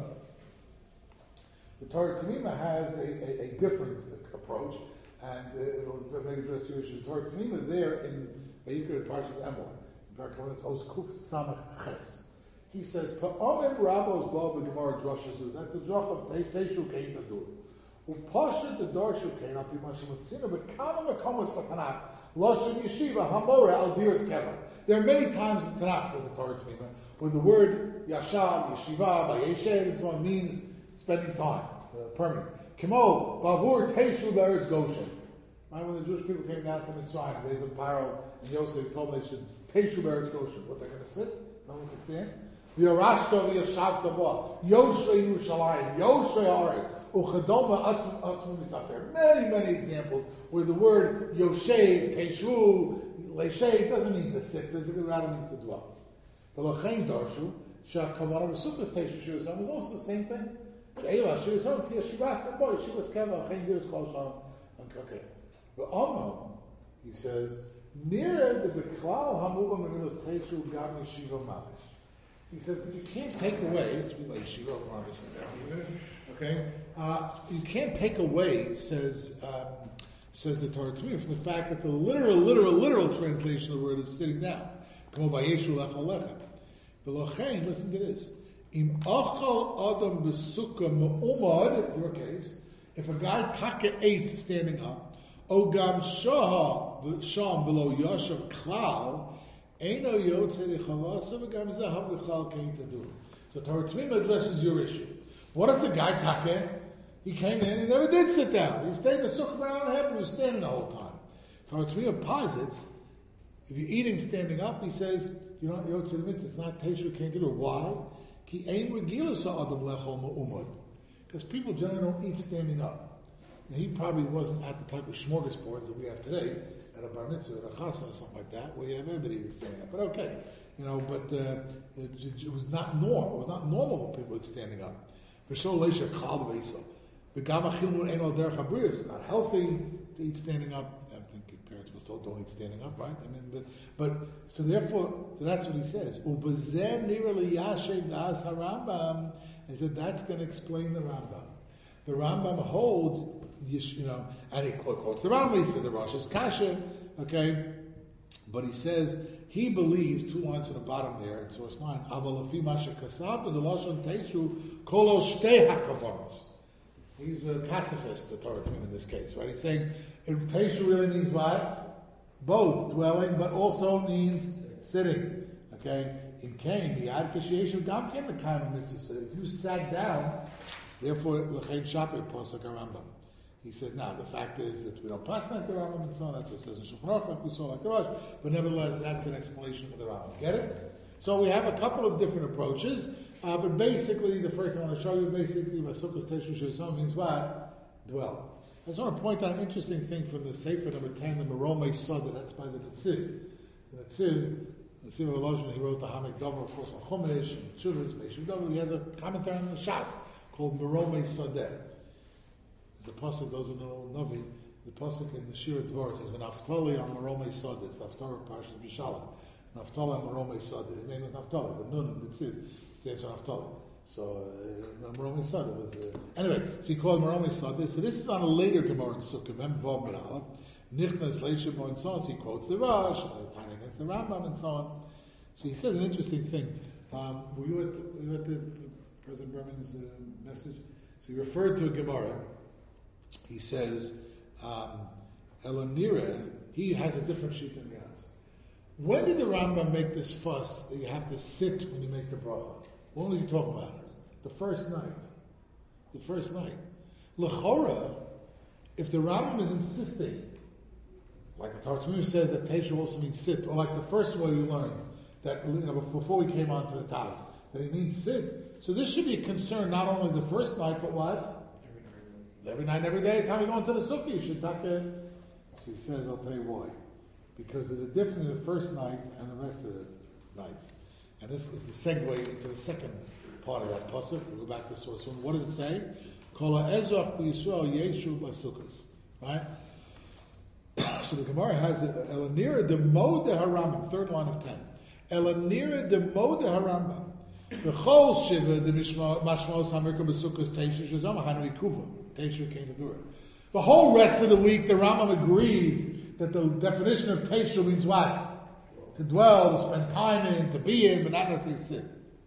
[SPEAKER 1] The Torah Tamima has a, a, a different approach, and uh, it'll maybe address your issue. The Torah Tamima there in Vayikra and Parshas Emor, in Parakavot Os Kuf Samach Ches. He says, "Pa'omim Rabos Bo B'Gemara Droshazu." That's the drach of Teishu Kein Tadur. Upashat the Darshu Kein Al Pi Mashim Utzina, but Kama Makomos B'Tanakh Lashon Yeshiva Hamora Al Diras Keva. There are many times in Tanakh, says the Torah Tamima, where the word Yashab, Yeshiva, Vayeshev, and so on means spending time, uh, permanent. Kimo, Bavur Teishu Beretz Goshen. Right, when the Jewish people came down to Mitzrayim, the days of Paro and Yosef told them they should Teishu Beretz Goshen. What, they're going to sit? No one can stand? V'yorashto v'yashavta bo. Yoshrei Yerushalayim. Yoshrei Haaretz. Uchadoma atzum atzum misaper. Many, many examples where the word Yoshev, Teishu, Leishev doesn't mean to sit physically, rather means to dwell. The L'chein Darshu, Sha'kavara V'sukas Teishu Shirasam is also the same thing. She'ela Shirasam Tia Shivas Boy Shivas Keva L'chein Diras Kol Sham. Okay. But Amram, he says, near the B'klal Hamuva Memilos Teishu Gam Yeshiva Mamish. He says, but you can't take away, it's been like Yeshiva Mamish in a few minutes, okay? Uh, you can't take away, says um, says the Torah to me, from the fact that the literal, literal, literal translation of the word is sitting down. Come by Yeshu Lecha Lecha. V'lochein, listen to this. Im achal adam b'sukkah me'umad, in your case, if a guy taka ate standing up, o gam shaha sham below yashav klal, eino yotze lechavasa v'gam zahav v'chal kein tadu. So Torah Tamima addresses your issue. What if the guy taka, he came in, he never did sit down. He stayed in the sukkah for an hour and a half, he was standing the whole time. Torah Tamima posits, if you're eating standing up, he says, you know, yotze mitzvah, it's not teishu kein tadu. Why? Ki ein regilus ha'adam lechol me'umad. Because people generally don't eat standing up. Now, he probably wasn't at the type of smorgasbords that we have today, at a bar mitzvah, at a chasa, or something like that, where you have everybody eating standing up. But okay, you know, but uh, it, it was not normal. It was not normal for people standing up. It's not healthy to eat standing up. I think parents were told don't eat standing up, right? I mean, but, but so therefore, so that's what he says. And he said that's going to explain the Rambam. The Rambam holds, you know, and he quotes the Rambam. He said the Rosh is kasher, okay, but he says he believes two lines at the bottom there in source nine. Avalafi masha kasab the lashon teishu kolo shtei hakavanos. He's a pacifist, the Torah in this case, right? He's saying teishu really means what? Both dwelling, but also means sitting. Okay, in Cain, the ad kashiyeshu gam came the kind of mitzvah. So if you sat down. Therefore, l'chein shaper posek a Rambam. He said, now, the fact is that we don't pass like the Rambam and so on, that's what it says in Shulchan Aruch, like we saw like the Rosh, but nevertheless, that's an explanation for the Rambam. Get it? So we have a couple of different approaches, uh, but basically, the first thing I want to show you, basically, Basukas Teishu Shesam means what? Dwell. I just want to point out an interesting thing from the Sefer number ten, the Meromei Soda, that's by the Netziv. The Netziv, the Netziv of Elozhin, he wrote the Hamek Dover, of course, on Chumash, and Chuvas, Meshiv Dover. He has a commentary on the Shas called Meromei Soda. The Pasuk, those who know Navi, the Pasuk in the Shir Dvar says, Naftali on Meromei Soda. It's the Haftarah of Parashat Bishalach. Naftali on Meromei Soda. His name is Naftali, the Nun and the Netziv. His name is Naftali. So, uh, Meromei Soda was, uh, anyway, so he called Meromei Soda. So this is on a later Gemara in Sukkah, Mem Vav Merala, Nichnas Leishabo and so on. So he quotes the Rosh, and the time against the Rambam and so on. So he says an interesting thing. Um, were you at, were you at the, the President Berman's uh, message? So he referred to a Gemara. He says, um, Elanira, he has a different sheet than Raz. When did the Rambam make this fuss that you have to sit when you make the bracha? When was he talking about it? The first night. The first night. L'chora, if the Rambam is insisting, like the Tartamim says that Teshu also means sit, or like the first way we learned, that you know, before we came on to the Taz, that he means sit. So this should be a concern not only the first night, but what? Every night, every day, every time you go into the sukkah, you should tuck it. So he says, I'll tell you why. Because there's a difference in the first night and the rest of the nights. And this is the segue into the second part of that pasuk. We'll go back to the source. What does it say? Kol ha'ezrach b'Yisrael yeshu b'sukkos. Right? So the Gemara has Elanira de Mo de Harambam, third line of ten. Elanira de Mo de Harambam. B'chol shiva de mashmos hamirka b'sukkos teishu shazama hanri kuva. Teishu came to do it. The whole rest of the week, the Rambam agrees that the definition of teishu means what? To dwell, to spend time in, to be in, but not necessarily sit.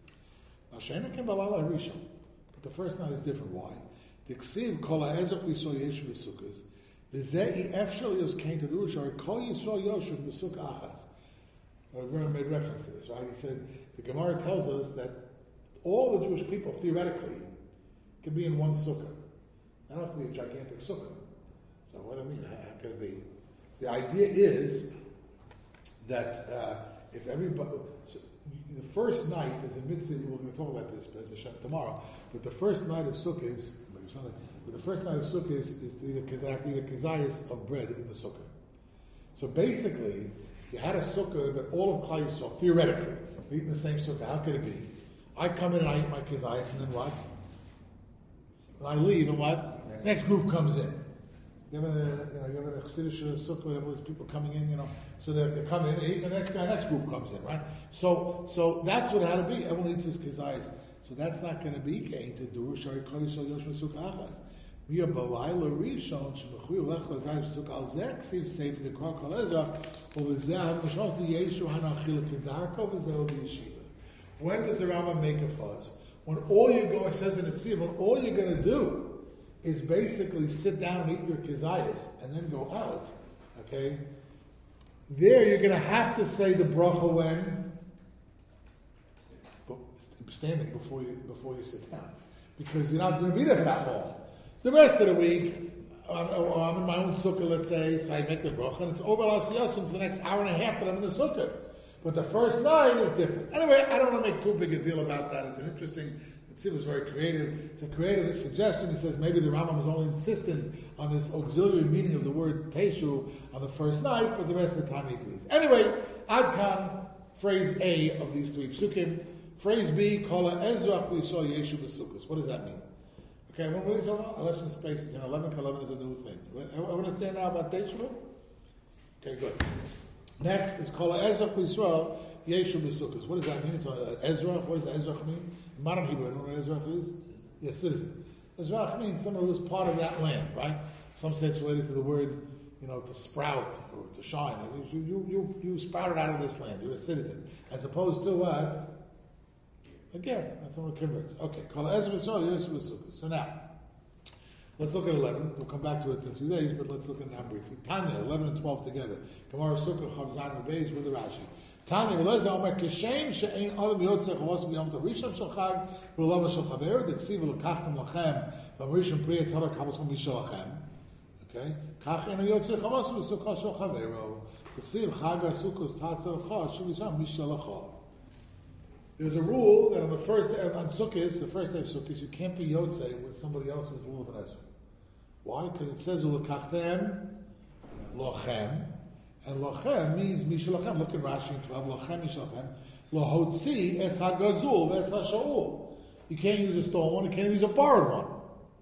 [SPEAKER 1] But the first night is different. Why? The Ksiv kol ha'ezok b'Yisrael yeshu b'sukkos. V'zeh efshel yos came to do it. Kol Yisrael yoshu b'sukkah achas. Rabbi made reference to this, right? He said the Gemara tells us that all the Jewish people theoretically can be in one sukkah. They don't have to be a gigantic sukkah. So what do I mean? How, how can it be? The idea is that uh, if everybody, so the first night is a mitzvah. We're going to talk about this tomorrow. But the first night of Sukkot is, but the first night of Sukkot is, is to eat a kazayas of bread in the sukkah. So basically, you had a sukkah that all of Klal Yisrael theoretically we eat in the same sukkah. How could it be? I come in and I eat my kazayas, and then what? And I leave, and what? Next, Next group comes in. You have a, you know, you have a Chassidish sukkah, you have all these people coming in, you know, so they, they come in, they eat, the next guy, next group comes in, right? So, so that's what it had to be. Everyone eats his kazayas. So that's not going to be going to do shari kol yisrael yosh b'sukkah achas. We are balayla rishon shemechuyev lech lazayis b'sukkah al zeh ksiv seif nekra kol ezra u'v'zeh ha'mashal v'yeshu hanachil kedarko v'zeh v'yeshiva. When does the Rambam make a fuss? When all you go, it says in Netziv, when all you're going to do is basically sit down and eat your kazayas and then go out. Okay? There you're going to have to say the bracha when? Standing before you before you sit down. Because you're not going to be there for that long. The rest of the week, I'm, I'm in my own sukkah, let's say, so I make the bracha, and it's over l'asiyasum for the next hour and a half that I'm in the sukkah. But the first night is different. Anyway, I don't want to make too big a deal about that. It's an interesting, it was very creative. It's a creative suggestion. He says maybe the Rambam was only insistent on this auxiliary meaning of the word Teshu on the first night, but the rest of the time he agrees. Anyway, Adkan, phrase A of these three psukim. Phrase B, Kol ha'ezrach b'Yisrael yeshu b'sukkos. What does that mean? Okay, what are we talking about? I left some space. You know, eleven eleven is a new thing. I want to say now about Teshu. Okay, good. Next is Kol ha'ezrach b'Yisrael yeshu b'sukkos. What does that mean? It's uh, Ezra. What does Ezra mean? In modern Hebrew, I don't know what Ezra is. Yes, citizen. Ezra means someone who's part of that land, right? Some say it's related to the word, you know, to sprout or to shine. You you you you sprouted out of this land. You're a citizen, as opposed to what? Again, that's what converts. Okay, Kol Ezra Yisrael Yeshu b'Sukkos. So now, let's look at eleven. We'll come back to it in a few days, but let's look at it now briefly. Tanya, eleven and twelve together. Gemara Sukkah Chav Zayin Beis with the Rashi. Tanya, Elazar Omer Kishem she'ein Adam Yotzei Chavos B'Yom Tov Rishon Shel Chag V'Lova Shel Chaver D'Ksiv L'Kachtem Lachem V'Rishon Priya Tzara Chavos B'Mishal Lachem. Okay, Kach Ein Yotzei Chavos B'Sukkah Shel Chavero D'Ksiv Chag HaSukkos Tatzar Chol Shel Yisrael Mishal Lachol. There's a rule that on the first day, on Sukkot, the first day of Sukkot, you can't be Yotzei with somebody else's rule of an Ezra. Why? Because it says ulekachtem lochem, and lochem means mishalachem. Look in Rashi in twelve. Lochem mishalachem lohotzi es hagazul es hashaul. You can't use a stolen one. You can't use a borrowed one.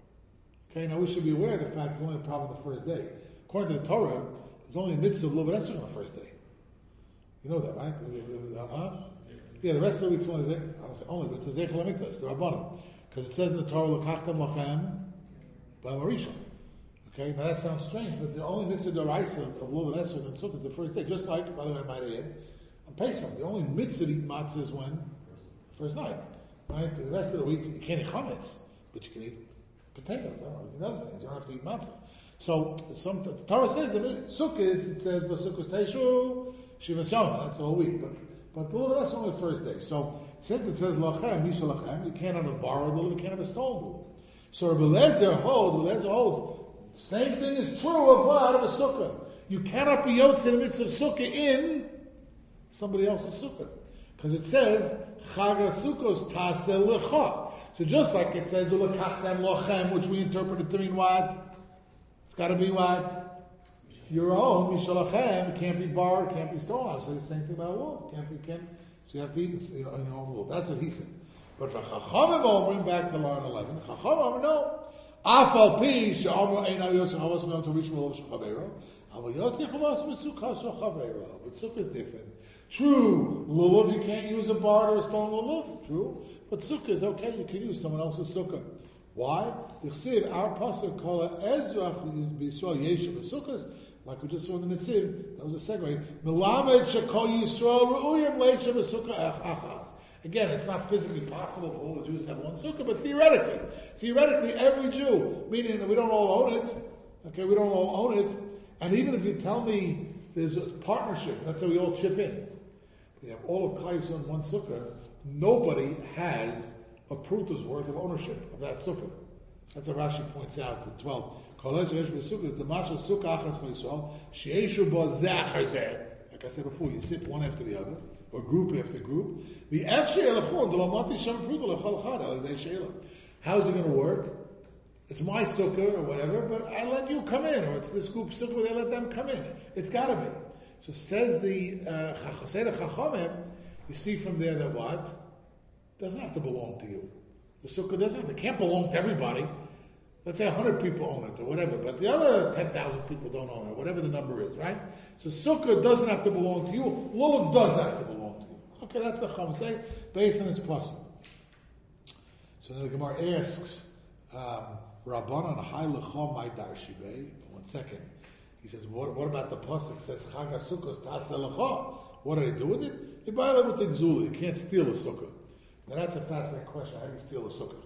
[SPEAKER 1] Okay, now we should be aware of the fact it's only a problem the first day. According to the Torah, there's only a mitzvah of Levanesser on the first day. You know that, right? Uh-huh. Yeah, the rest of the week's only, I don't say only, but it's a Zeichel HaMikdash, the Rabbanim. Because it says in the Torah, L'kachtem lachem b'marishon. Okay, now that sounds strange, but the only mitzvah d'oraisa of Levanesser and Sukkot is the first day. Just like, by the way, I might add, on Pesach, the only mitzvah to eat matzah is when? First night. Right? The rest of the week, you can't eat chametz, but you can eat potatoes, I don't know, other things. You don't have to eat matzah. So, some, the Torah says that Sukkot, it says, B'Sukkos Teishu, Shivas Yom, that's the whole week. But, but the lulav, that's only the first day. So, since it says Lachem, Misha Lachem, you can't have a borrowed lulav, you can't have a stolen lulav. So, Rabbi Lezer holds, Rabbi Lezer holds, same thing is true of what? Of a Sukkah. You cannot be Yotze in the midst of Sukkah in somebody else's Sukkah. Because it says, Chag HaSukkos Taseh Lecha. So just like it says, Ulekachtem Lochem, which we interpreted to mean what? It's got to be what? Your own, Mishalachem. It can't be borrowed, it can't be stolen. I say the same thing about a law. It can't be, can't, so you have to eat you know, in your own law. That's what he said. But for Chachamim, we'll bring back to Line eleven. Chachamim, no. Afal pi, she'amru ein al yotzei chavos me'om to reach me'lo she'chaveiro. Aval yotzei chavos me'sukkah she'chaveiro. But sukkah is different. True, lulav, you can't use a bar or a stone lulav. True. But sukkah is okay, you can use someone else's sukkah. Why? The Chsiv, our pasuk called Ezrach B'Yisrael Yeshu B'Sukkahs, like we just saw in the Netziv, that was a segue. Melamed Shekol Yisrael Ru'uyim Leisha B'Sukkah Achaz. Again, it's not physically possible for all the Jews to have one sukkah, but theoretically, theoretically, every Jew, meaning that we don't all own it, okay, we don't all own it, and even if you tell me there's a partnership, let's say we all chip in, we have all of Klai on one sukkah, nobody has a pruta's worth of ownership of that sukkah. That's what Rashi points out in twelve. Like I said before, you sit one after the other, or group after group. How's it going to work? It's my sukkah or whatever, but I let you come in, or it's this group sukkah, they let them come in. It's got to be. So says the uh, Chachamim, you see from there that what? Doesn't have to belong to you. The sukkah doesn't have to, can't belong to everybody. Let's say one hundred people own it or whatever, but the other ten thousand people don't own it, whatever the number is, right? So sukkah doesn't have to belong to you. Lulav does have to belong to you. Okay, that's the Chacham say, based on its possible. So then the Gemara asks, um, Rabbanan Hai Lecha Mai Darshibei. One second. He says, what, what about the pasuk? It says, Chag HaSukkos Taseh Lecha. What do they do with it? You buy it with the Gzula. You can't steal a sukkah. Now that's a fascinating question. How do you steal a sukkah?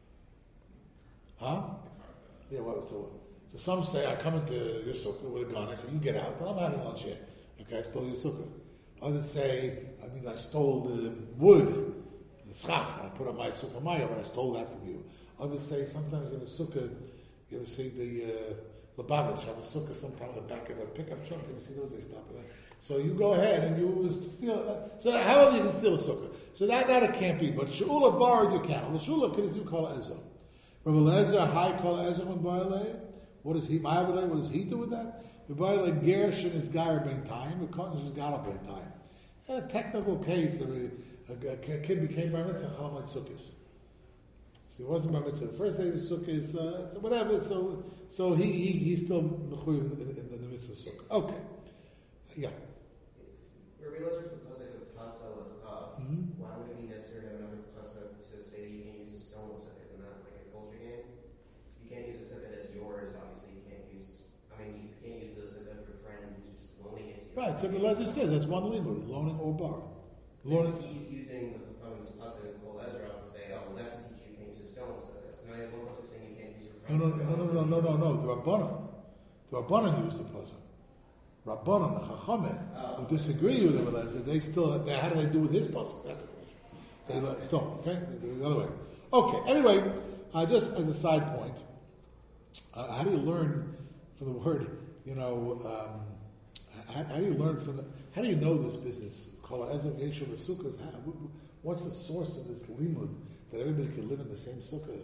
[SPEAKER 1] Huh? Yeah, well, so, so some say, I come into your sukkah with a gun. I say, you get out. I'm having lunch here. Okay, I stole your sukkah. Others say, I mean, I stole the wood, the schach, and I put on my sukkah maya, but I stole that from you. Others say, sometimes in a sukkah, you ever see the uh, Lubavitch have a sukkah sometime in the back of a pickup truck. You ever see those? They stop it. So you go ahead and you steal it. So however you can steal a sukkah. So that, that it can't be. But Sha'ula borrowed, you can. The Sha'ula can you call Ezra. Rabbi Lezer, high call Ezra and Baile. What does he, Ma'avadei, what does he do with that? The Baile Gershon is Gair Ben Time, the Kotten is Gara Ben Time. In a technical case, a, a, a kid became Bar Mitzvah, Chalamite Sukkis. So he wasn't Bar Mitzvah. The first day of the Sukkah is, uh, whatever, so so he, he he's still Mechuyev in, in, in the Mitzvah Sukkah. Okay. Yeah.
[SPEAKER 3] Rabbi Lezer's the pasuk of Taseh Lecha. Why would it be necessary to have another pasuk to say that you can use a stone sukkah and not like a culture game? You can't use a sukkah that's yours, obviously. You can't use, I mean, you can't use the sukkah of your friend who's just loaning it to you.
[SPEAKER 1] Right, so the Lezer says that's one limud, loaning or borrowing. Loaning.
[SPEAKER 3] He's using the from his pasuk of Kol Ezra to say, oh, well, that's to teach you you can't use a stone sukkah. So now he has one pasuk saying you can't use your
[SPEAKER 1] No,
[SPEAKER 3] friend's
[SPEAKER 1] no, no, no, no, no, no, no. The Rabbanan. The Rabbanan use the puzzle. Rabbanan, the Chachamim, who disagree with him, they still, they, how do they do with his puzzle? That's the question. So they still, okay? The other way. Okay, anyway, uh, just as a side point, uh, how do you learn from the word, you know, um, how, how do you learn from the, how do you know this business? What's the source of this limud that everybody can live in the same sukkah?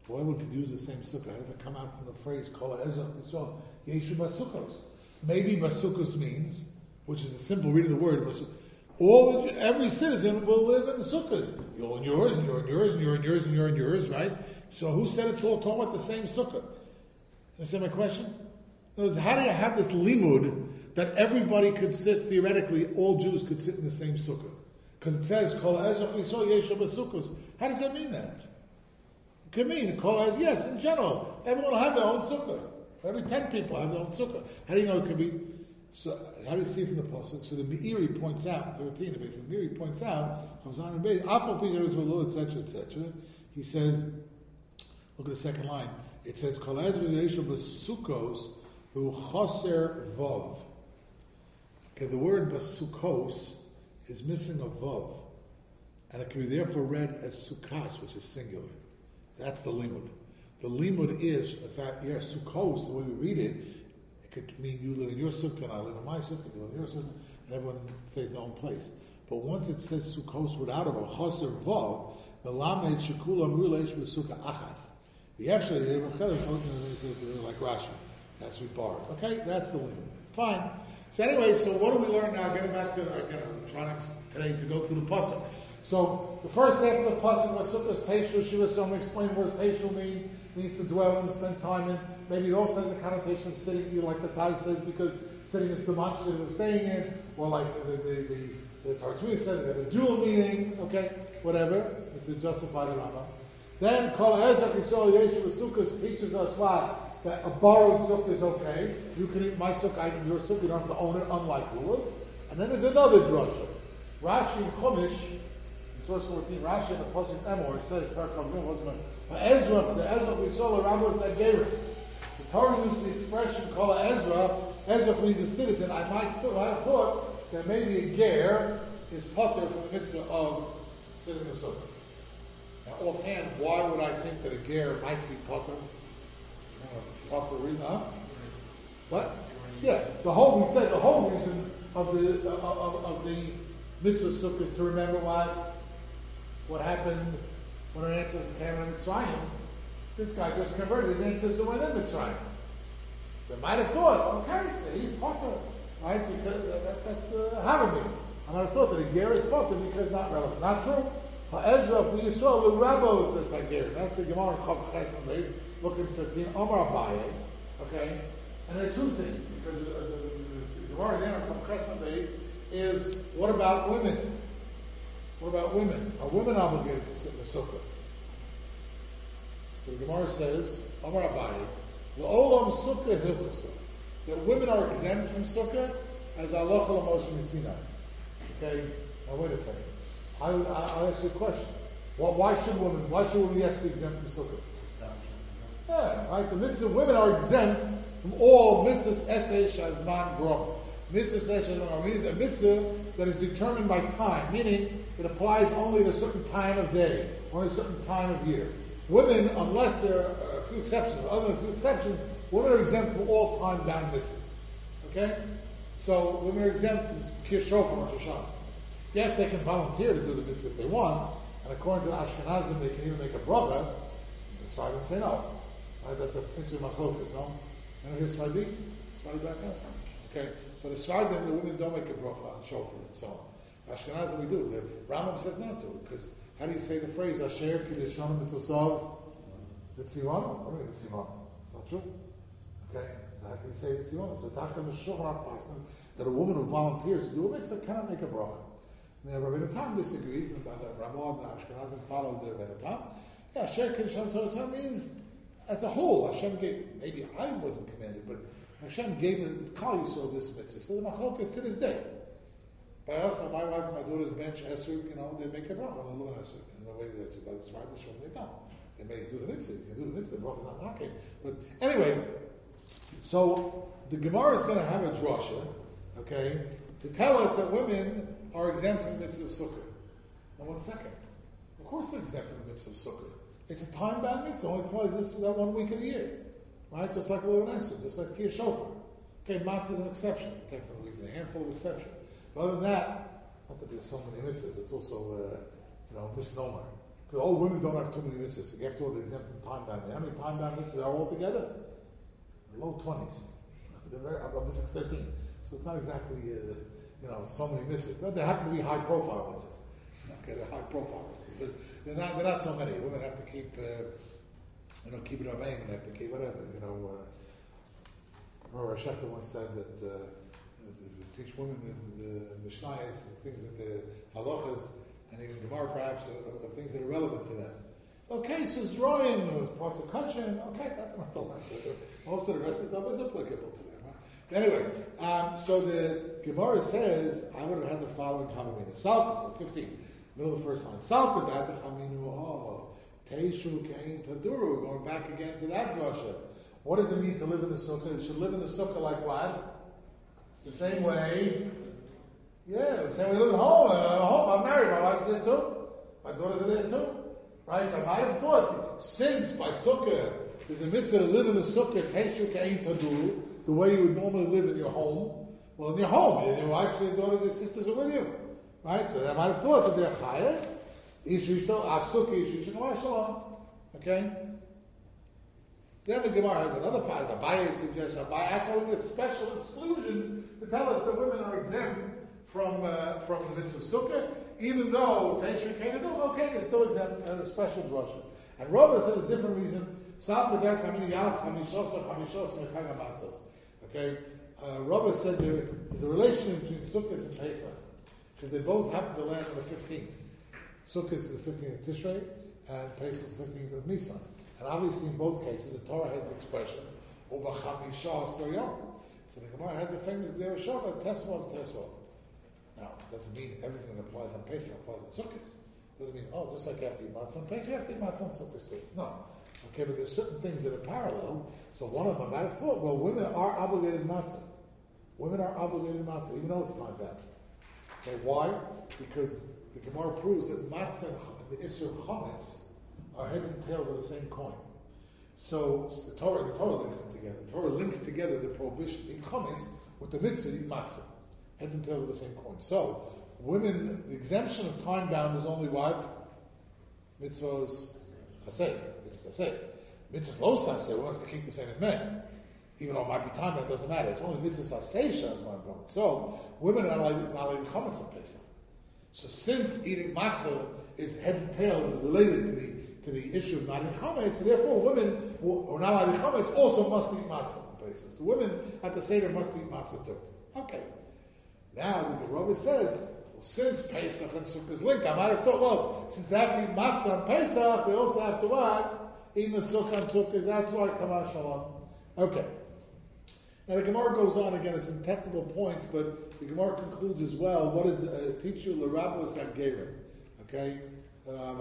[SPEAKER 1] Why would you use the same sukkah? How does it come out from the phrase Kol Ha'ezach Yisrael Yeshu Basukos? Maybe Basukos means, which is a simple reading of the word, Basukos, all the, every citizen will live in the sukkahs. You're in yours, and you're in yours, and you're in yours, and you're in yours, right? So who said it's all talking about the same sukkah? Understand my question? In other words, how do you have this limud that everybody could sit, theoretically, all Jews could sit in the same sukkah? Because it says, Kol Ha'ezach Yisrael Yeshu Basukos. How does that mean that? It could mean, Kol Ha'ezach, yes, in general, everyone will have their own sukkah. Every ten people have their own sukkah. How do you know it could be? So, how do you see from the pasuk? So the Meiri points out, thirteen, basically, the Meiri points out, et cetera, et cetera. He says, look at the second line. It says, Kol Ha'ezach Yisrael Basukos hu choser vav. Okay, the word basukos is missing a vav, and it can be therefore read as sukas, which is singular. That's the limud. The limud is, in fact, yes, sukkos, the way we read it, it could mean you live in your sukkah and I live in my sukkah, you live in your sukkah, and everyone stays in their own place. But once it says sukkos without a choser vav, melamed shekulam ruleish b'sukkah achas. The actually like Rashi. That's we borrowed. Okay, that's the limud. Fine. So anyway, so what do we learn now? Getting back to, again, I'm trying today to go through the pasuk. So the first half of the pasuk was sukkahs teishu shiva. So I'm going to explain what does teishu mean. Means to dwell in, spend time in. Maybe it also has a connotation of sitting, you like the Taj says, because sitting is demonstrative of staying in, or like the the the, the Tartui said, it had a dual meaning. Okay, whatever to justify the Rambam. Then Kol Ha'ezach Yisrael Yeshu B'Sukkos teaches us what. That a borrowed sukkah is okay. You can eat my sukkah, I eat your sukkah, you don't have to own it, unlike Lulav. And then there's another drasha. Rashi in Chumash, in source fourteen, Rashi in the Pasuk Emor, it says, Ezra, the Ezra we saw the Rabbi said Gerim. The Torah used the expression called Ezra. Ezra means a citizen. I might have thought that maybe a ger is potter from the mitzvah of sitting in the sukkah. Now, offhand, why would I think that a ger might be potter? Proper reason, huh? What? Yeah, the whole we said the whole reason of the uh, of, of the mitzvah sukkah is to remember what what happened when our ancestors came in Mitzrayim. This guy just converted. His ancestors went in Mitzrayim. So I might have thought, okay, so he's potter, right? Because that, that's the Havamim. I might have thought that a ger is potter because not relevant. Not true. Ezra for Yisrael the Rabbo says like ger. That's the Gemara in Chav Chesed Beis. Look at fifteen, Omar Abaye, okay? And there are two things, because the, the, the Gemara there from Chesed is, what about women? What about women? Are women obligated to sit in the sukkah? So the Gemara says, Omar Abaye, L'olam sukkah hilchasa, that women are exempt from sukkah as halacha l'Moshe Sinai. Okay, now wait a second. I, I, I'll ask you a question. Well, why should women, why should women yes be exempt from sukkah? Yeah, right. The mitzvah women are exempt from all mitzvahs esesh azman brom. Mitzvahs esesh azman means a mitzvah that is determined by time, meaning it applies only at a certain time of day, or a certain time of year. Women, unless there are a few exceptions, other than a few exceptions, women are exempt from all time-bound mitzvahs. Okay, so women are exempt from kir shofar or Shoshana. Yes, they can volunteer to do the mitzvah if they want, and according to the Ashkenazim, they can even make a bracha. So I would say no. Right, that's a mitzvah machlokas, no? And here's Sfardi, Sfardi back up. Okay, but the Sfardim, the women don't make a bracha on shofar and so on. Ashkenazim we do. The Rambam says not to, because how do you say the phrase Asher Kiddushanu Mitzvosav Vitzivanu? What do you mean Vitzivanu? It's not true. Okay, so how can you say Vitzivanu? So Takam is Shulchan that a woman who volunteers to do a mitzvah cannot make a bracha. And the Rabbeinu Tam disagrees, and the Ramah and the Ashkenazim follow the Rabbeinu Tam. Yeah, Asher Kiddushanu Mitzvosav means as a whole, Hashem gave, maybe I wasn't commanded, but Hashem gave the Kal Yisrael this mitzvah. So the machlok is to this day. By us, my wife and my daughter's bench esrog, you know, they make a bracha on the Luan esrog. In the way that by the Sfarad the Shom, they don't. They may do the mitzvah. You can do the mitzvah. The bracha is not knocking. But anyway, so the Gemara is going to have a drasha, okay, to tell us that women are exempt from the mitzvah of sukkah. Now, one second. Of course, they're exempt from the mitzvah of sukkah. It's a time-bound mitzvah. Only applies this that one week of the year, right? Just like Luan esrog, just like Kir Shofar. Okay, matzah is an exception. Technically, there's a handful of exceptions. But other than that, not that there's so many mitzvahs, it's also, uh, you know, misnomer. all women don't have too many mitzvahs. You have to all the exempt from time bound. How many time bound mitzvahs are all together? Low twenties. They're very of the six thirteen. So it's not exactly uh, you know so many mitzvahs, but they happen to be high profile mitzvahs. Okay, they're high profile mitzvahs, but they're not they're not so many. Women have to keep uh, you know keep it up aim and have to keep whatever you know. Uh, Rav Shefter once said that uh, to teach women the, the Mishnayos and things that the halachas and even Gemara perhaps are, are things that are relevant to them. Okay, so Zroim or parts of Kachin, okay, that's not the one. Most of the rest of them is applicable to them. Huh? But anyway, um, so the Gemara says, I would have had the following Hamamina. Salka, so fifteen, middle of the first line. Salka, that the Haminu, oh, Teishu Kain Taduru, going back again to that drasha. What does it mean to live in the sukkah? You should live in the sukkah like what? The same way. Yeah, the same way you live at home. I'm at home, I'm married, my wife's there too. My daughters are there too. Right? So I might have thought, since by sukkah, there's a mitzvah to live in the sukkah, Teishu Kain Taduru, the way you would normally live in your home. Well, in your home, your wife, your daughters, your sisters are with you. Right? So I might have thought that they're chaya. Ishishto, Afsuki, Ishishto, Shalom. Okay? Then the Gemara has another part. Abaye suggests Abaye actually a special exclusion to tell us that women are exempt from uh, from the mitzvah of sukkah, even though Teishu Kain Taduru, okay, they're still exempt and a special drasha. And Rava says a different reason. Okay, uh, Rava said there is a relation between Sukkot and Pesach because they both happen to land on the fifteenth. Sukkot is the fifteenth of Tishrei, and Pesach is the fifteenth of Nisan. And obviously, in both cases, the Torah has the expression over Chamisha Soryam. So the Gemara has the famous Zera Shabbat Tesvav Tesvav. Now, it doesn't mean everything that applies on Pesach applies on Sukkot. It doesn't mean, oh, just like you have to eat matzah on Pesach, you have to eat matzah on Sukkot too. No. Okay, but there's certain things that are parallel. So one of them, I might have thought, well, women are obligated matzah. Women are obligated matzah, even though it's not that. Okay, why? Because the Gemara proves that matzah and the Isser Chametz are heads and tails of the same coin. So the Torah, the Torah links them together. The Torah links together the prohibition to eat chametz with the mitzvah to eat matzah. Heads and tails of the same coin. So women, the exemption of time bound is only what? Mitzvahs asay. It's asay. Mitzvahs lo sasay, we have to keep the same as men. Even though it might be time bound, it doesn't matter. It's only mitzvahs asay shas man going. So women are not allowed not allowed to eat chametz on Pesach. So since eating matzah is heads and tails related to the to the issue of not eating chametz, so therefore women who are not allowed to eat chametz also must eat matzah on Pesach. So women at the Seder must eat matzah too. Okay. Now the Rava says, well, since Pesach and Sukkot is linked, I might have thought, well, since they have to eat matzah on Pesach, they also have to what? Eat the Sukkot and Sukkot. That's why Kamash Shalom. Okay. Now the Gemara goes on again, it's some technical points, but the Gemara concludes as well, what is uh, teach you l'rabos hagerim. Okay? Again,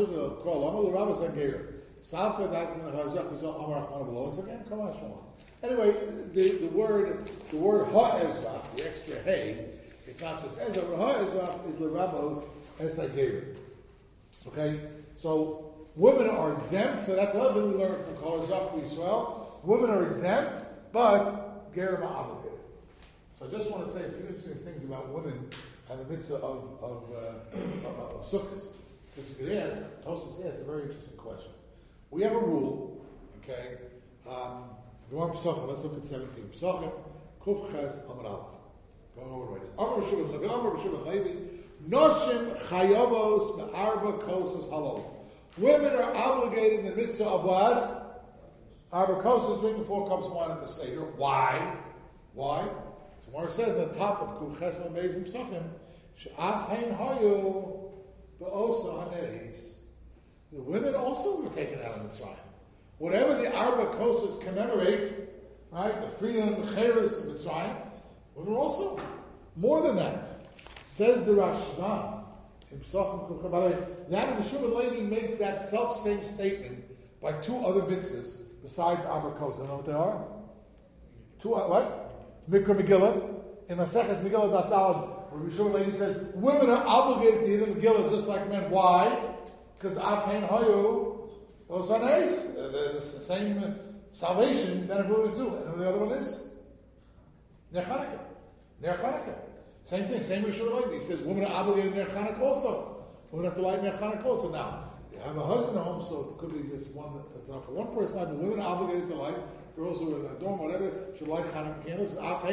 [SPEAKER 1] come on, anyway, the, the word the word ha'ezrach, the extra hey, it's not just ezrach. Ha'ezrach is the rabbos esagerim. Okay, so women are exempt. So that's another thing we learned from Kol Ezrach Yisrael. Women are exempt, but gerim are obligated. So I just want to say a few interesting things about women and the mitzvah of of, uh, of, of sukkahs. Because you could ask, Tosfos asks a very interesting question. We have a rule, okay? Um, Pesachim, let's look at seventeen. Pesachim, Kuf Ches Amar Aleph. Going over the ways. Amar B'Shulem Levi, Amar B'Shulem Levi, Noshim Chayovos Me'arba Kosas Halal. Women are obligated in the mitzvah of what? Arba Kosas, drinking four cups of wine at the Seder. Why? Why? Tomorrow says at the top of Kuf Ches Amar Pesachim, She'af Hein Hayu. But also haneis, the women also were taken out of Mitzrayim. Whatever the Arba Kosas commemorate, right, the freedom, the cheres of Mitzrayim, women were also more than that. Says the Rashban in Pesachim. By the way, that in the Shuman Levi makes that self same statement by two other mitzvahs besides Arba Kosas. You know what they are? Two what? Mikra Megillah in Maseches Megillah Daf Daled. Rabbi Shimon Levi says women are obligated to eat the Megillah just like men. Why? Because Afhein Hayu Osanes, the same salvation benefit women too. And the other one is Ner Chanukah. Ner Chanukah. Same thing. Same Rabbi Shimon Levi. He says women are obligated to Ner Chanukah also. Women have to light Ner Chanukah also. Now, have a husband at home, so it could be just one, it's not for one person, but women are obligated to light, girls who are in a dorm, whatever, should light Hanukkah candles.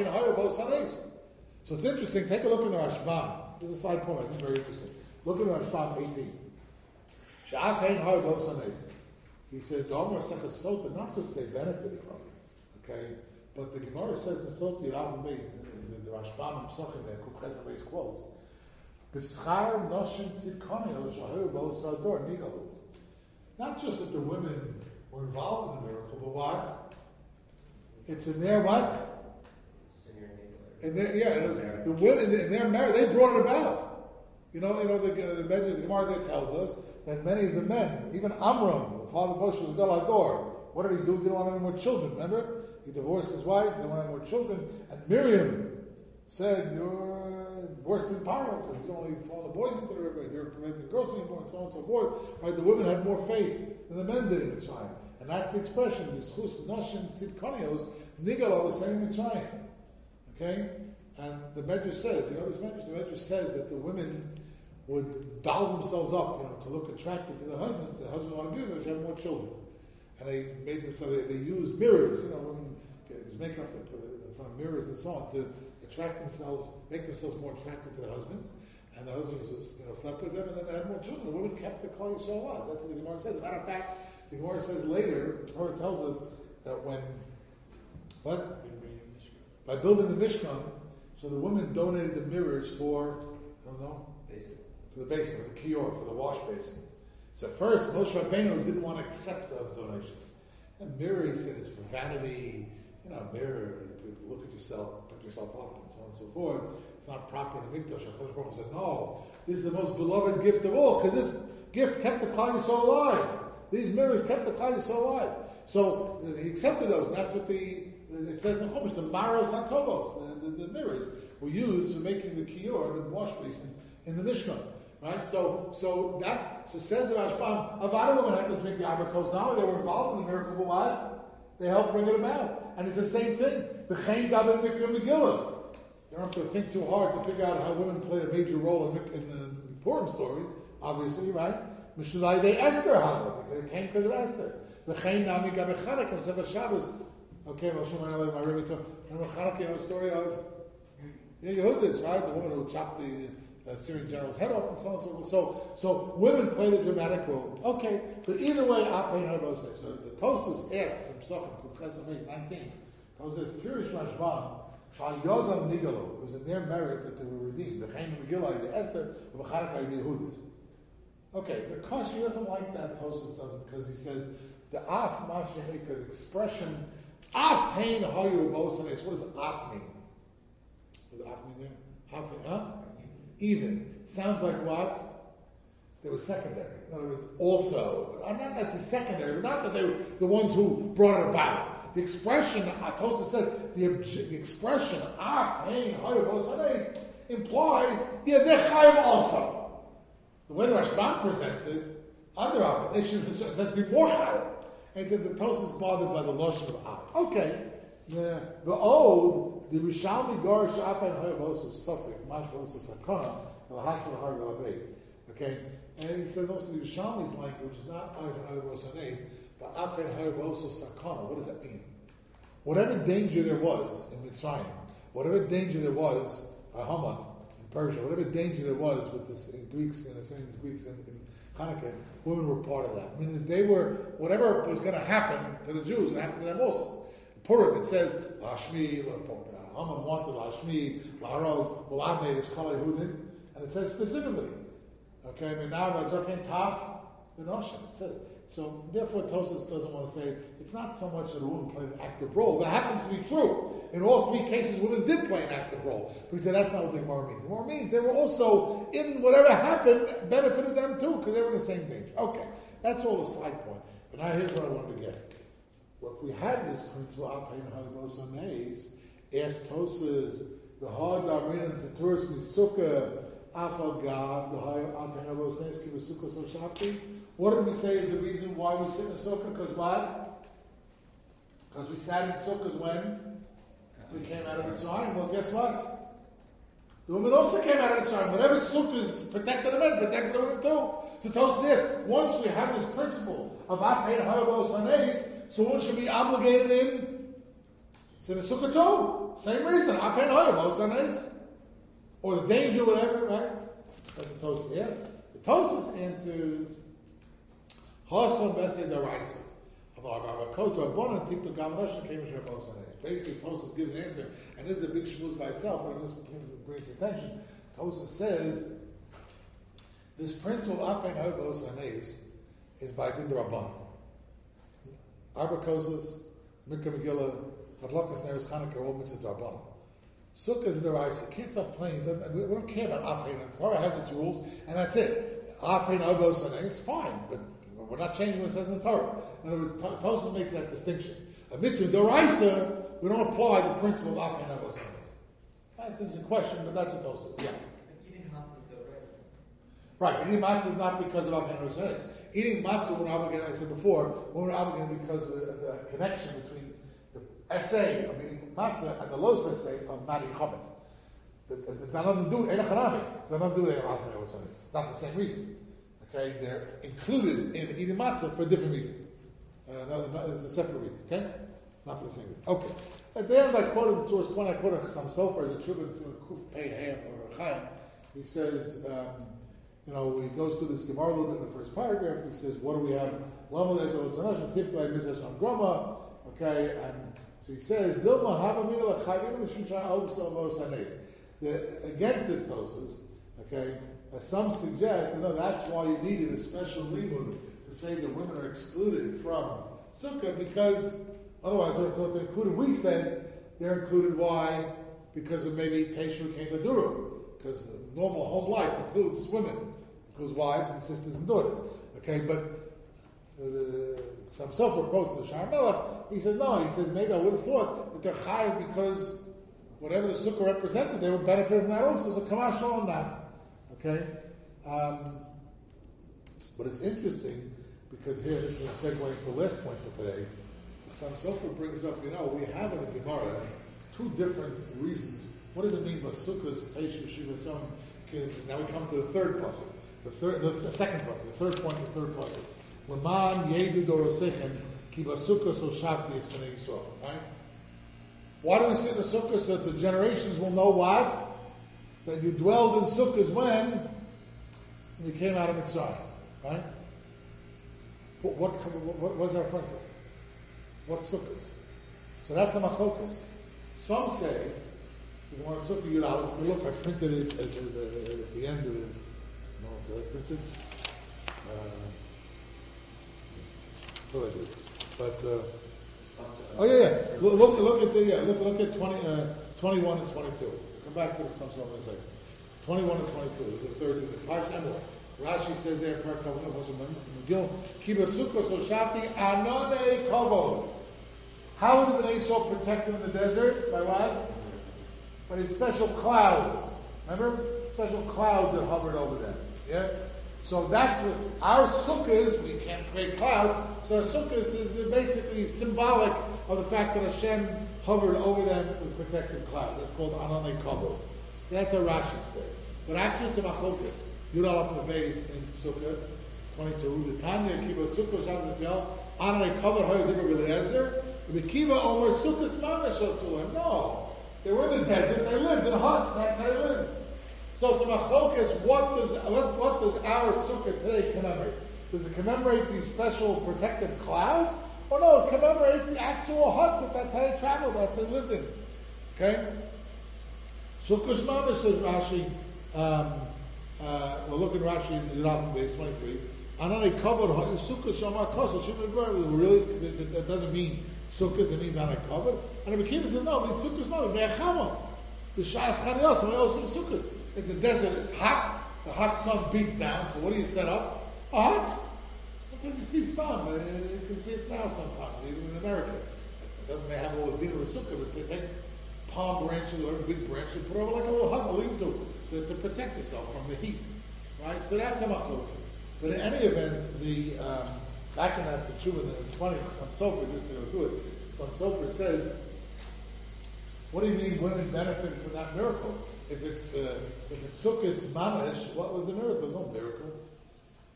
[SPEAKER 1] So it's interesting, take a look in the Rashbam. This is a side point, I think very interesting. Look at the Rashbam eighteen. He said, Domer Sechas Sota, not just they benefited from it, okay, but the Gemara says in Sota Yirav Beis, the Rashbam and Psachim there, Kukhes Beis quotes, B'schar Noshim Tzidkonio Shahu Bo Sador Nigalu. Not just that the women were involved in the miracle, but what? It's in their what? In their, yeah, the, the women in their marriage, they brought it about. You know, you know the the, the Gemara there tells us that many of the men, even Amram, the father of Moshe was Galador. What did he do? He didn't want any more children. Remember, he divorced his wife. He didn't want any more children. And Miriam said, "You're worse than Paro because you only throw the boys into the river. You're preventing girls being born, and so on and so forth." Right? The women had more faith than the men did in Mitzrayim, and that's the expression. B'schus noshim tzidkonios nigala was saying Mitzrayim. Okay, and the Medrash says, you know, this Medrash, the Medrash says that the women would doll themselves up, you know, to look attractive to the husbands. The husband wanted to do them, they should have more children, and they made themselves. They, they used mirrors, you know, women use makeup, they put it in front of mirrors and so on to attract themselves, make themselves more attractive to the husbands, and the husbands was, you know, slept with them, and then they had more children. The women kept the Klal Yisrael alive. That's what the Gemara says. As a matter of fact, the Gemara says later, the Torah tells us that when what by building the Mishkan, so the women donated the mirrors for, I don't know,
[SPEAKER 3] Basically.
[SPEAKER 1] for the basement, the kior, for the wash basin. So first, Moshe Rabbeinu didn't want to accept those donations. And mirror, he said, is for vanity. You know, mirror, you look at yourself, put yourself up, and so on and so forth. It's not proper in the Mikdash. HaKadosh Baruch Hu said, no, this is the most beloved gift of all, because this gift kept the Klal Yisrael alive. These mirrors kept the Klal Yisrael alive. So he accepted those, and that's what the it says in the Chumash, the Maros Hatzovos, the, the, the mirrors, were used for making the kior, the wash basin, in the Mishkan. Right? So so that's, so says the Rashbam, Avada women had to drink the Arbakos. Not only they were involved in the miracle, but what? They helped bring it about. And it's the same thing. B'chein Gabin Mikra Megillah. You don't have to think too hard to figure out how women played a major role in, in the Purim story, obviously, right? Mishlai they Esther Hava, because it came because of Esther. B'chein Nami Gabin Chanukah, Sefer Shabbos. Okay, Moshe Rabbeinu, my Rebbe told, remember Chanukah, you know the story of, yeah, Yehudis, right? The woman who chopped the uh, Syrian general's head off and so on and so forth. So, so women played a dramatic role. Okay, but either way, Afein Harbose. So the Tosas asks himself in Kukhes nineteen, Tosas, Pirish Rashbam, Shayodam Nigalo, it was in their merit that they were redeemed. The Chaim Megillah, the Esther, the Chanukah, the Yehudis. Okay, the Kashi doesn't like that, Tosas doesn't, because he says, the Af Mashahika, the expression, Af hein hayu bosanes. What does af mean? What does af mean there? Af, huh? Even. Sounds like what? They were secondary. In other words, also. Not necessarily secondary, but not that they were the ones who brought it about. The expression, Atosa says, the, the expression af hein hayu bosanes implies, yeah, they're chayim also. The way the Rashbam presents it, under they should it says be more chayim. And he said the Tosas is bothered by the Lashon of Av. Okay. The the old, the Rishalmi Gar Shafan Hayabos of Suffolk, Mashbos of Sakana, and the Hashman Har Galabay. Okay? And he said also the Rishalmi's language is not Hayabos Hanez, but Afan Hayabos of Sakana. What does that mean? Whatever danger there was in Mitzrayim, whatever danger there was by Haman in Persia, whatever danger there was with the Greeks and the Syrians, Greeks and Hanukkah, women were part of that. I mean, they were, whatever was going to happen to the Jews, it happened to them also. In Purim, it says, Lashmi, Haman wanted Lashmi, Larog, Lameh, is called Yehudim, and it says specifically, okay, I mean, now, Zaken Taf, Benoshim, it says. So, therefore, Tosas doesn't want to say, it's not so much that a woman played an active role. That happens to be true. In all three cases, women did play an active role. But he said, that's not what the Gemara means. The Gemara means they were also, in whatever happened, benefited them too, because they were in the same danger. Okay, that's all a side point. But now here's what I wanted to get. Well, if we had this principle, Afhein Hagos Amaze, asked Tosas, the hard Darmin and Peturis Misuka, Afagab, the Afhein Hagos Amaze, Kibasuka So Shafti. What did we say is the reason why we sit in sukkah? Because what? Because we sat in sukkahs when we came out of Mitzrayim. Well, guess what? The women also came out of Mitzrayim. Whatever sukkahs protected the men, protected the women too. So Tosfos asks, once we have this principle of Afein Hayabos Hanes, so one should be obligated in so the Sukkah too. Same reason, Afein Hayabos Hanes. Or the danger, whatever, right? That's the Tosfos asks. The Tosfos answers, Hasan Besed Daraisa. Basically, Tosfos gives an answer, and this is a big shmuz by itself, but I'm just bringing to attention. Tosfos says, this principle of Afein Hayabos Hanes is by Din Rabban. Arba Kosos, Mikra Megillah, Hadlakas Neres Chanukah are all mitzvah Rabban. Sukkah is the Daraisa. You can't stop playing. We don't care about Afein. The Torah has its rules, and that's it. Afein Hayabos Hanes, fine, but we're not changing what it says in the Torah. In other words, Tosfos makes that distinction. A mitzvah Daraisa, we don't apply the principle of Afein Hayabos Hanes. That's a question, but that's what Tosfos. Yeah.
[SPEAKER 5] Eating matzah is still
[SPEAKER 1] right. Right. Eating matzah is not because of Afein Hayabos Hanes. Eating matzah, we're obligated, I said before, we're obligated because of the, the connection between the essay of eating matzah and the los essay of not eating chametz. It's not nothing to do with Eina Chanami. It's not nothing to do with Afein Hayabos Hanes. It's not for the same reason. Okay, they're included in eating matzah for a different reason. Uh, no, no, it's a separate reason. Okay, not for the same reason. Okay. At the end, I quoted source twenty. I quoted Chassam Sofer, the Trubin Kuf Pei Hayam or Chaim. He says, um, you know, he goes through this Gemara a little bit in the first paragraph. He says, what do we have? Lama lezo tzanash typically mitzvah on groma. Okay, and so he says, Dilma habamina lachayim mishum sha'ov savos hanes. Against this Tosfos, okay. As some suggest, you know, that's why you needed a special limud to say that women are excluded from sukkah, because otherwise, if they're included, we said they're included. Why? Because of maybe Teshu Kedaduru, because normal home life includes women, includes wives and sisters and daughters. Okay, but uh, some Sofer quotes the Shar Melech. He says no. He says maybe I would have thought that they're chayiv because whatever the sukkah represented, they would benefit from that also. So Kamash on that. Okay, um, but it's interesting because here this is a segue to the last point for today. Some Sofer brings up, you know, we have in the Gemara two different reasons. What does it mean by sukkahs, teishu, shiva, so on? Now we come to the third puzzle, the third, the, the second puzzle, the third point, the third puzzle. Leman yedu dorosechem ki basukkah so shafti es bnei Yisrael. Right? Why do we sit in the sukkah so that the generations will know what? That you dwelled in sukkahs when you came out of Mitzrayim, right? What, what, what was our front door? What sukkahs? So that's a machokas. Some say, if you want to sukkah, you know, look, I printed it at the, at the end of the, no, did I print it? Uh, what did I do? But, uh, oh yeah, yeah, look, look, look at the, yeah, look, look at twenty, uh, twenty-one and twenty-two. Come back to the some in a second. twenty-one and twenty-two, the third, the Parsh Emor. Rashi says there, Megillah, Kiba Sukkos O Shafti Anone Kavod. How would the Bnei Yisrael protect them in the desert? By what? By these special clouds. Remember? Special clouds that hovered over them. Yeah? So that's what our sukkahs, we can't create clouds, so our sukkahs is basically symbolic of the fact that Hashem hovered over them with protective clouds. That's called Anane Kavod. That's what Rashi says. But actually it's a machokas. Yudal up in the base in Sukkah twenty-two. The Tanya Kiva Sukkah Shabbat Yal Anane Kavod Hoy Diva B'Eliezer. The Kiva Omer Sukkah Smamish Osuim. No, they were in the desert. They lived in huts. That's how they lived. So it's a machokas. What does what, what does our Sukkah today commemorate? Does it commemorate these special protective clouds? Or no, it commemorates the actual huts. If that's how they traveled, that's how they lived in. Okay. Sukkah Smamish says Rashi. Um, uh, well, look at Rashi in the Rav base twenty-three. Anani covered sukkah shamar kosa. Really, that doesn't mean sukkahs. It means anani covered. And the Mekiva says no. It means sukkahs mother. Ne'achama. The shas chaniyos. And also the sukkahs. In the desert, it's hot. The hot sun beats down. So what do you set up? A hut. Because you see sun. You can see it now sometimes, even in America. It doesn't may have all the din of a sukkah, but they take palm branches or a big branch and put over like a little hut, a leave to, to, to protect yourself from the heat. Right? So that's a machlokas. But in any event, the um, back in that Teshuva, the twenty, some Sofer, just to go through it, some Sofer says, what do you mean women benefit from that miracle? If it's uh, if it's Sukkot Mamish, what was the miracle? No miracle.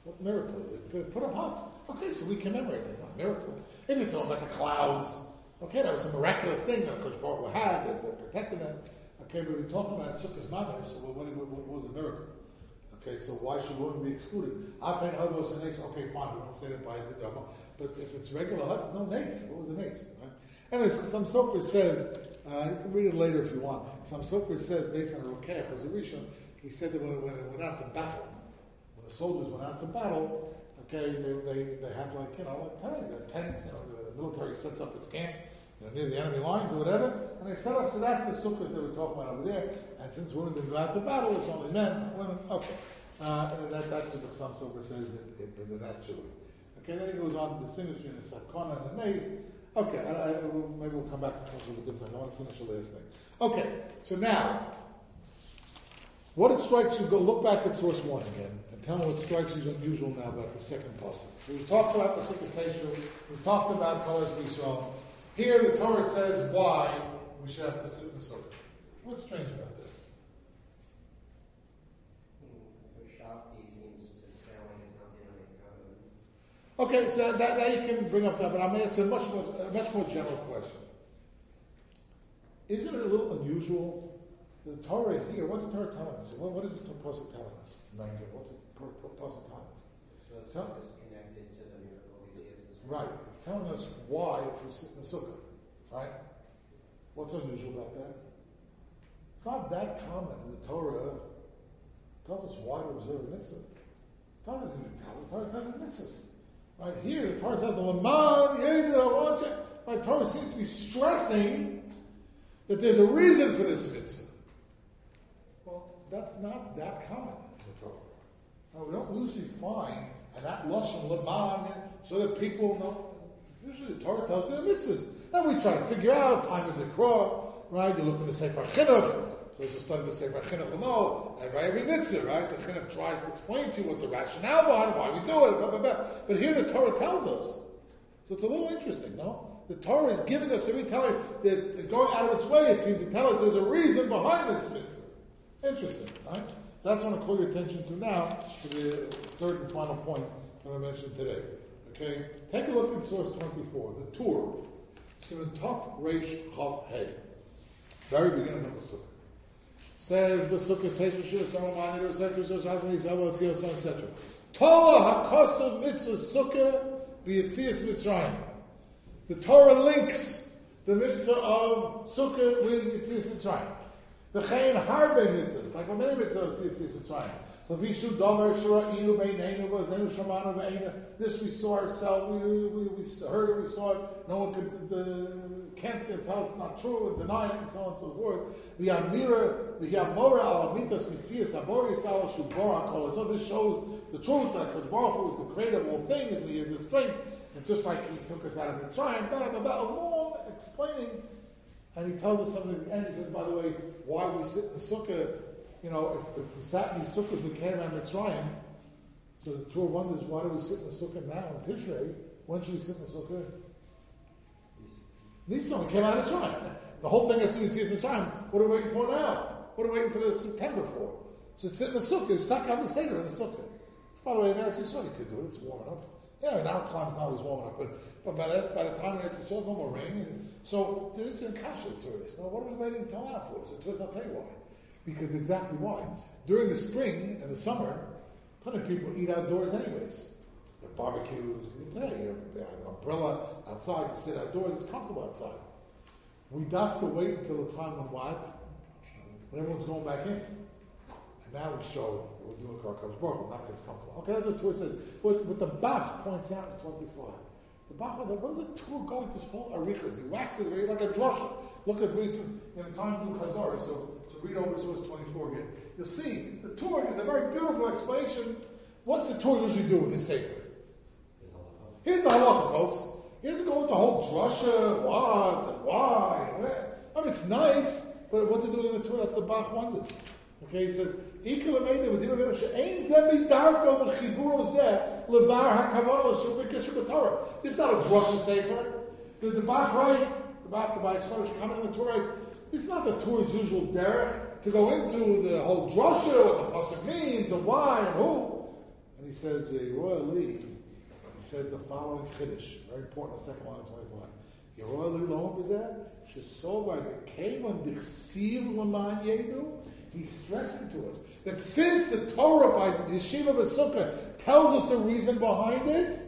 [SPEAKER 1] What miracle? They put up huts. Okay, so we commemorate it. It's not a miracle. If you're talking about the clouds, okay, that was a miraculous thing that Kosh Baruch Hu had, that, that protected them. Okay, but we're talking about Sukkot Mamash, so what, what, what was a miracle? Okay, so why should women be excluded? Afen Hagos and Nace, okay, fine, we don't say that by the Dhamma. But if it's regular huts, no Nace. What was the Nace? Right? Anyway, so some Sofer says, uh, you can read it later if you want. Some Sofer says, based on the Rokeach, was a Rishon, he said that when, when it went out to battle, when the soldiers went out to battle, okay, they they, they had like, you know, like tents, the tents, you know, the military sets up its camp, you know, near the enemy lines or whatever, and they set up, so that's the sukkahs they were talking about over there, and since women didn't go out to battle, it's only men, not women, okay. Uh, and that, that's what some Sofer says in, in, in that Shul. Okay, then he goes on to distinguish between the Sakana and the Maze. Okay, I, I, we'll, maybe we'll come back to something a little different. I want to finish the last thing. Okay, so now, what it strikes you, go look back at source one again, and tell me what strikes you as unusual now about the second passage. So we talked about the Sukkot Teshuvah, we talked about Torah's Yisrael. Here the Torah says why we should have to sit in the Sukkah. What's strange about that? Okay, so that, that, that you can bring up that, but I mean, it's a much more, a much more general question. Isn't it a little unusual? The Torah here, what's the Torah telling us? What, what is this Torah telling us? What's the Torah telling us?
[SPEAKER 3] So it's so, connected to the miracle we see as
[SPEAKER 1] right, it's telling us why we sit in the sukkah, right? What's unusual about that? It's not that common in the Torah. It tells us why to observe a mitzvah. The Torah doesn't tell us. The Torah tells us mitzvahs. Right here, the Torah says, "Laman Yedid Awanche." My Torah seems to be stressing that there's a reason for this mitzvah. Well, that's not that common in the Torah. Now, we don't usually find and that lashon Laman so that people know. Usually, the Torah tells you the mitzvahs. Then we try to figure out time in the Qur'an, right? You look in the Sefer Chinuch. Those who study the Sefer Chinuch will know that by every mitzvah, right? The Chinuch tries to explain to you what the rationale behind it, why we do it, blah, blah, blah. But here the Torah tells us. So it's a little interesting, no? The Torah is giving us, every time that going out of its way, it seems to tell us there's a reason behind this mitzvah. Interesting, right? So that's what I want to call your attention to now, to the third and final point that I mentioned today. Okay? Take a look at source twenty-four, the Torah. Siman Tov Reish Chav Hey. Very beginning of the Sukkah. Says B'Sukkah Teisha Shir Sama Mani Ro Seker Zos Havani Zavo Tzio Son et cetera. Torah HaKosov Mitzvah Sukkah B'Yetzias Mitzrayim. The Torah links the mitzvah of Sukkah with Yetzias Mitzrayim. V'chein Harbe mitzvahs, like many mitzvahs Yetzias Mitzrayim. L'vishu Dover Shura'inu Beinenu V'Zenu Shamanu B'Eina. This we saw ourselves. We, we, we heard it. We saw it. No one could uh, cancel it, tell it's not true, and deny it, and so on and so forth. The Amira, the Yamora Alamitas Mitzias Abori Sal Shubora Kol. So this shows the truth that Kosh Baruch Hu is the creator of all things, and He is the strength. And just like He took us out of Mitzrayim, blah blah blah, long explaining. And He tells us something at the end. He says, by the way, why we sit in the sukkah. You know, if, if we sat in these sukkahs, we came out of Mitzrayim. So the Torah wonders, why do we sit in the sukkah now in Tishrei? When should we sit in the sukkah? Nisan, we came out of Mitzrayim. The whole thing has to do with Mitzrayim. What are we waiting for now? What are we waiting for the September for? So sit in the sukkah. It's not going to have the Seder in the sukkah. By the way, in Eretz Yisrael, you could do it. It's warm enough. Yeah, now climate's not always warm enough, but, but by, that, by the time in Eretz Yisrael, no more rain. And so it's in Kasha tourists. Now, what are we waiting until now for? So tourists, I'll tell you why. Because exactly why. During the spring and the summer, plenty of people eat outdoors anyways. The barbecues, today, you have an umbrella outside, you sit outdoors, it's comfortable outside. We have to wait until the time when what? When everyone's going back in. And now we show that we're doing Kosh Baruch Hu, not because it's comfortable. Okay, that's what the Torah says. What, what the Bach points out in twenty-five. The Bach, what is the Torah going to this whole arichas? He waxes it like a drosha. Look at, we do, you know, time to do Chazari, so read over source twenty-four again. You'll see, the Torah is a very beautiful explanation. What's the Torah usually do in his Sefer? Here's the halacha, folks. He doesn't go into the whole drasha, what, and why, and where. I mean, it's nice, but what's it doing in the Torah? That's the Bach wonders. Okay, he says, this is not a drasha Sefer. The, the Bach writes, the Bach, the Bach Scottish comment in the Torah writes, this is not the Torah's usual derech to go into the whole drasha, what the pasuk means, and why, and who. And he says, Yeroy Lee, he says the following Chiddush, very important, the second line of twenty-one. Yeroy Lee lo is that? Shesovar the Kavan Dixiv Laman Yedu. He's stressing to us that since the Torah by Yeshiva B'Sukkah tells us the reason behind it,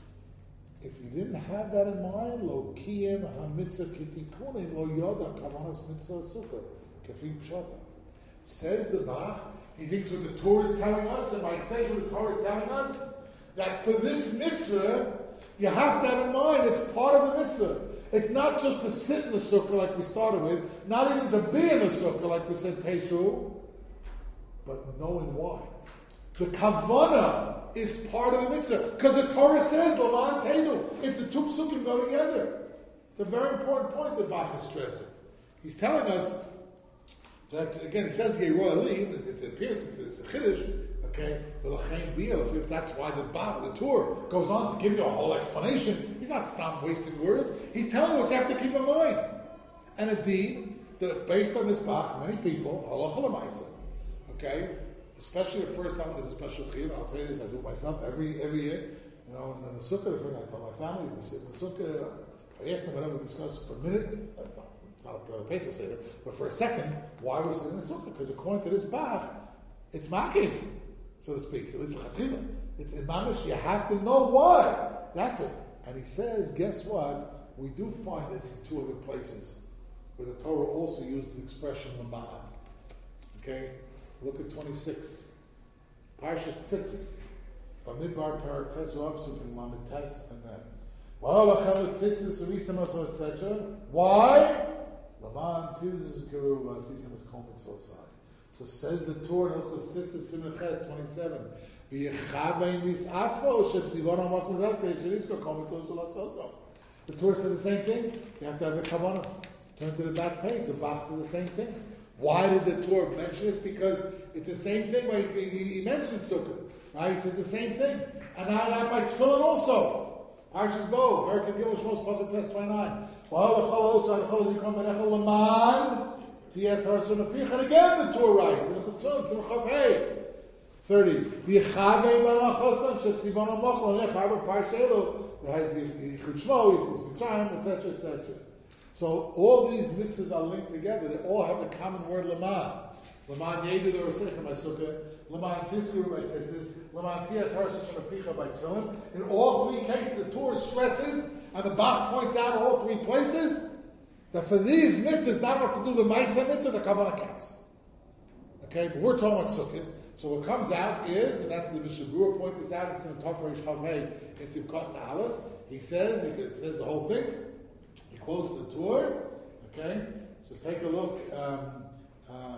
[SPEAKER 1] if you didn't have that in mind, lo kiyem ha-mitzvah kitikunin lo yoda kavanas mitzvah sukkah kefim pshata. Says the Bach, he thinks what the Torah is telling us, and by extension what the Torah is telling us, that for this mitzvah, you have to have in mind, it's part of the mitzvah. It's not just to sit in the sukkah like we started with, not even to be in the sukkah like we said Teshu, but knowing why. The kavanah is part of the mitzvah, because the Torah says, Laman Teinu, it's the two psukim go together. It's a very important point that Bach is stressing. He's telling us that, again, he says Yeroy Ali, it, it appears it's a chiddush, okay, if that's why the Bach, the Torah, goes on to give you a whole explanation. He's not stop wasting words. He's telling you what you have to keep in mind. And indeed, the, based on this Bach, many people, halacha l'maisa, okay, especially the first time there's a special chiyuv. I'll tell you this, I do it myself every every year. You know, and then the sukkah, the first I tell my family, we sit in the sukkah, I ask them whatever we discuss for a minute, it's not a Pesach Seder, but for a second, why we're sitting in the sukkah? Because according to this Bach, it's makiv, so to speak. At least chatila. It's mamish, you have to know why. That's it. And he says, guess what? We do find this in two other places, where the Torah also used the expression lamad. Okay? Look at twenty-six. Parshas Tzitzis. Bamidbar Parak Tesu Absuk and Lamed Tes and then. V'alachem Tzitzis Urisamos et cetera. Why? Laman Tzitzis Keru V'asisam is Kol Mitzvosai. So says the Torah in Hilchos Tzitzis Siman Ches twenty-seven. V'yechavein Misatvo Shepsivon HaMakom Zalkei Sherisko Kol Mitzvosai. The Torah says the same thing. You have to have the kavanah. Turn to the back page. The box says the same thing. Why did the Torah mention this? Because it's the same thing. When he, he, he mentioned sukkah, right? He said the same thing. And I have my tefillin also. Arsh's bow, Hurricane Gil, Shmos, Pasuk Test twenty-nine. And again the Torah writes, thirty. et cetera, et cetera. So all these mitzvahs are linked together. They all have the common word Laman. Laman Yedu Doraseicha by Sukkah. Laman Tiskuru by Tzitzis. Laman Tia Tarsha Shemaficha by Tefillin. In all three cases, the Torah stresses, and the Bach points out all three places, that for these mitzvahs, not enough to do the Maisa mitzvah, the Kavanah counts. Okay, but we're talking about Sukkahs. So what comes out is, and that's the Mishabura points this out, it's in Tafarish Chavei, it's in Cotton Aleph. He says, it says the whole thing. He quotes the Torah, okay? So take a look. Um, um,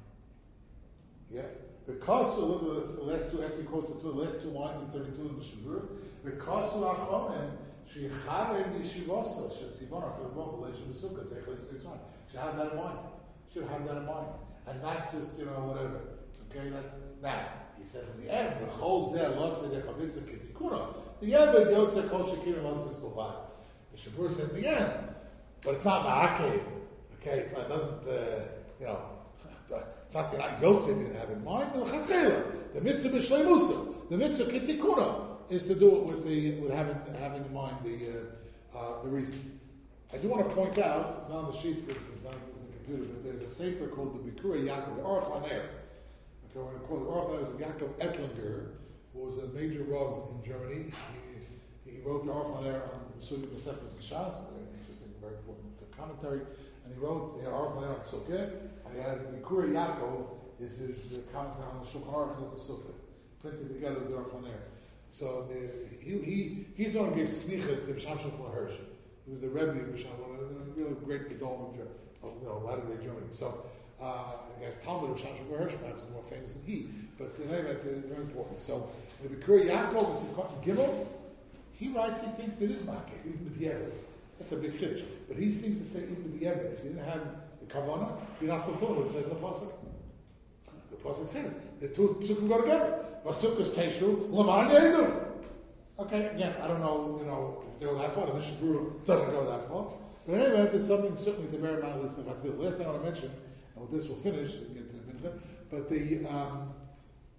[SPEAKER 1] yeah, because so look at the last two. After he quotes the Torah, the last two lines in thirty-two in the Shabur. Because so Achonim sheichavei yeshivasa shetzivon akadosh relation to Sukkah. Should have that in mind. Should have that in mind, and not just you know whatever. Okay, that's now. He says in the end, the whole zeh lotzeh dechavitzah kitikuna. The yeved yotze kol shekir lotzeh bovad. The Shabur says in the end. But it's not ma'akev, okay? It's not, it doesn't, uh, you know, it's not, you're not yotze if you didn't have in mind. The mitzvah b'shleimusa, the mitzvah kitikuna, is to do it with the with having having in mind the uh, uh, the reason. I do want to point out, it's not on the sheets, but it's not on the computer, but there's a sefer called the Bikurai Yaakov, the Aruch LaNer. Okay, we're going to call it Aruch LaNer, Yaakov Ettlinger, who was a major rav in Germany. He, he wrote the Aruch LaNer on Sugya Masechtas Geshas. Very important commentary, and he wrote the Aruch LaNer on Sukkah, and he has Bikurai Yaakov is his uh, commentary on the Shulchan Aruch on Sukkah, printed together with the Aruch LaNer. So the, he he he's going to give smicha to B'Sham Shulchan Hirsch, who was the Rebbe of B'Sham, a really great Gedol of you know latter-day Germany. So uh, I guess Talmud of B'Sham Shulchan Hirsch perhaps is more famous than he, but in any event, it's very important. So the Bikurai Yaakov is in Cotton Gimel. He writes he thinks it is makeh, even with the evidence. That's a big chiddush. But he seems to say even the evidence. If you didn't have the kavanah, you're not fulfilling what it says in the pasuk. The pasuk says the two psukim go together. Vasukas teishu laman yedu. Okay, again, I don't know, you know, if they go that far. The Mishnah Berurah doesn't go that far. But anyway, it's something certainly to bear in mind. Listen, if I feel the last thing I want to mention, and with this we'll finish. We'll get to the minhag. But the um,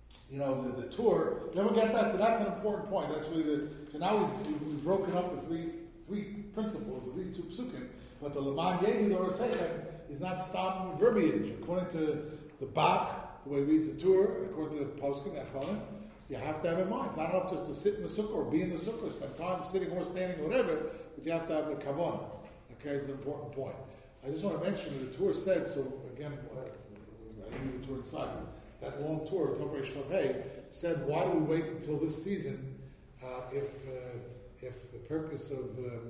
[SPEAKER 1] you know, the, the tour. Then we get that. So that's an important point. That's really the. So now we've, we've broken up the three three principles of these two psukim. But the Leman Yehid or Seichem is not stopping verbiage according to the Bach, the way he reads the tour, and according to the poskim Achronim. You have to have in mind. It's not enough just to sit in the sukkah or be in the sukkah, spend time sitting or standing or whatever, but you have to have the kavanah. Okay, it's an important point. I just want to mention that the tour said, so again, uh, I knew the tour inside, that long tour, Tov Reish Tav Hei, said, why do we wait until this season uh, if uh, if the purpose of, um,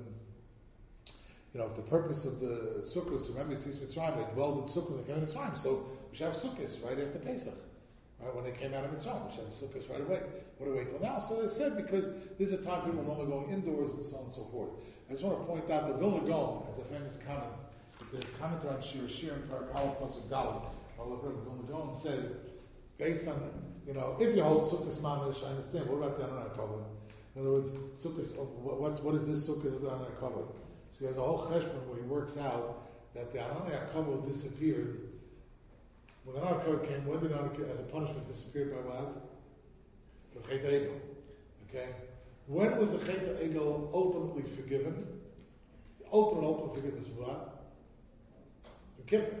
[SPEAKER 1] you know, if the purpose of the sukkah is to remember Tzis Mitzrayim, they dwelled in sukkah, they came in Mitzrayim, so we should have sukkahs right after Pesach. Right, when they came out of Mitzrayim, we should have sukkahs right away. What do we wait till now? So they said because this is a time people are normally going indoors and so on and so forth. I just want to point out that Vilna Gaon has a famous comment. It says, comment on Shir Shir and Parakal plus of Galit. Vilna Gaon says, based on, you know, if you hold Sukkahs Mamish, I understand. What about the Ananai Kavod? In other words, Sukkahs, what, what, what is this Sukkah of the Ananai Kavod? So he has a whole cheshbon where he works out that the Ananai Kavod disappeared. When the Ananai Kavod came, when did the Ananai as a punishment disappeared by what? The Chet Egel. Okay? When was the Chet Egel ultimately forgiven? The ultimate, ultimate forgiveness was what? Yom Kippur.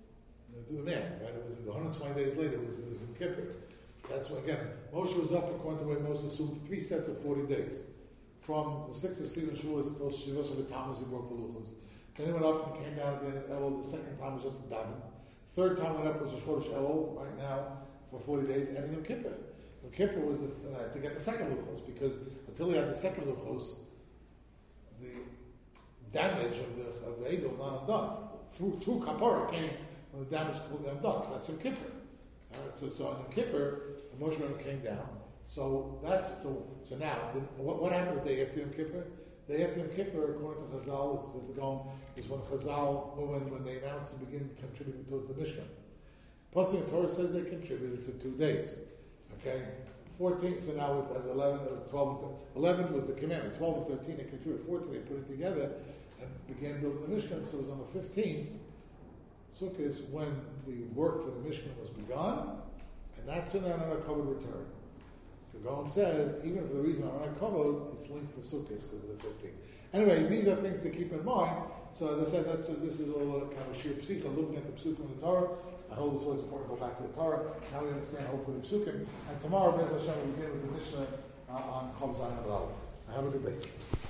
[SPEAKER 1] Do the math, right? It was one hundred twenty days later, it was, it was Yom Kippur. That's when, again, Moshe was up according to the way Moses assumed three sets of forty days. From the sixth of Sivan Shavuos till Shivos of the Tammuz, he broke the Luchos. Then he went up and came down at the end of Elul. The second time was just a daven. Third time went up was a Chodesh Elul, right now, for forty days, and Yom Kippur. Yom Kippur was the, uh, to get the second Luchos, because until he had the second Luchos, the damage of the of the Eidah was not undone. True, true Kapara came when the damage was completely undone. So that's Yom Kippur. All right, so, so on Yom Kippur, the Moshe Rabbeinu came down. So that's so. So now, what, what happened the day after Yom Kippur? The day after Yom Kippur, according to Chazal, is, is the going is when Chazal when when they announced to begin contributing towards the Mishkan. Pasuk in Torah says they contributed for two days. Okay, fourteen. So now with eleven, twelve, eleven was the commandment. Twelve and thirteen they contributed. Fourteen they put it together and began building the Mishkan. So it was on the fifteenth. Sukkot is when the work for the Mishkan was begun, and that's when the Ananai Kavod returned. So Gaon says, even for the reason Ananai Kavod, it's linked to Sukkot because of the fifteenth. Anyway, these are things to keep in mind. So as I said, that's this is all a kind of sheer psikha, looking at the psukim in the Torah. I hope it's always important to go back to the Torah. Now we understand hopefully the psukim. And tomorrow, Bez Hashem, we begin with the Mishnah uh, on Chav Zayin Have a good day.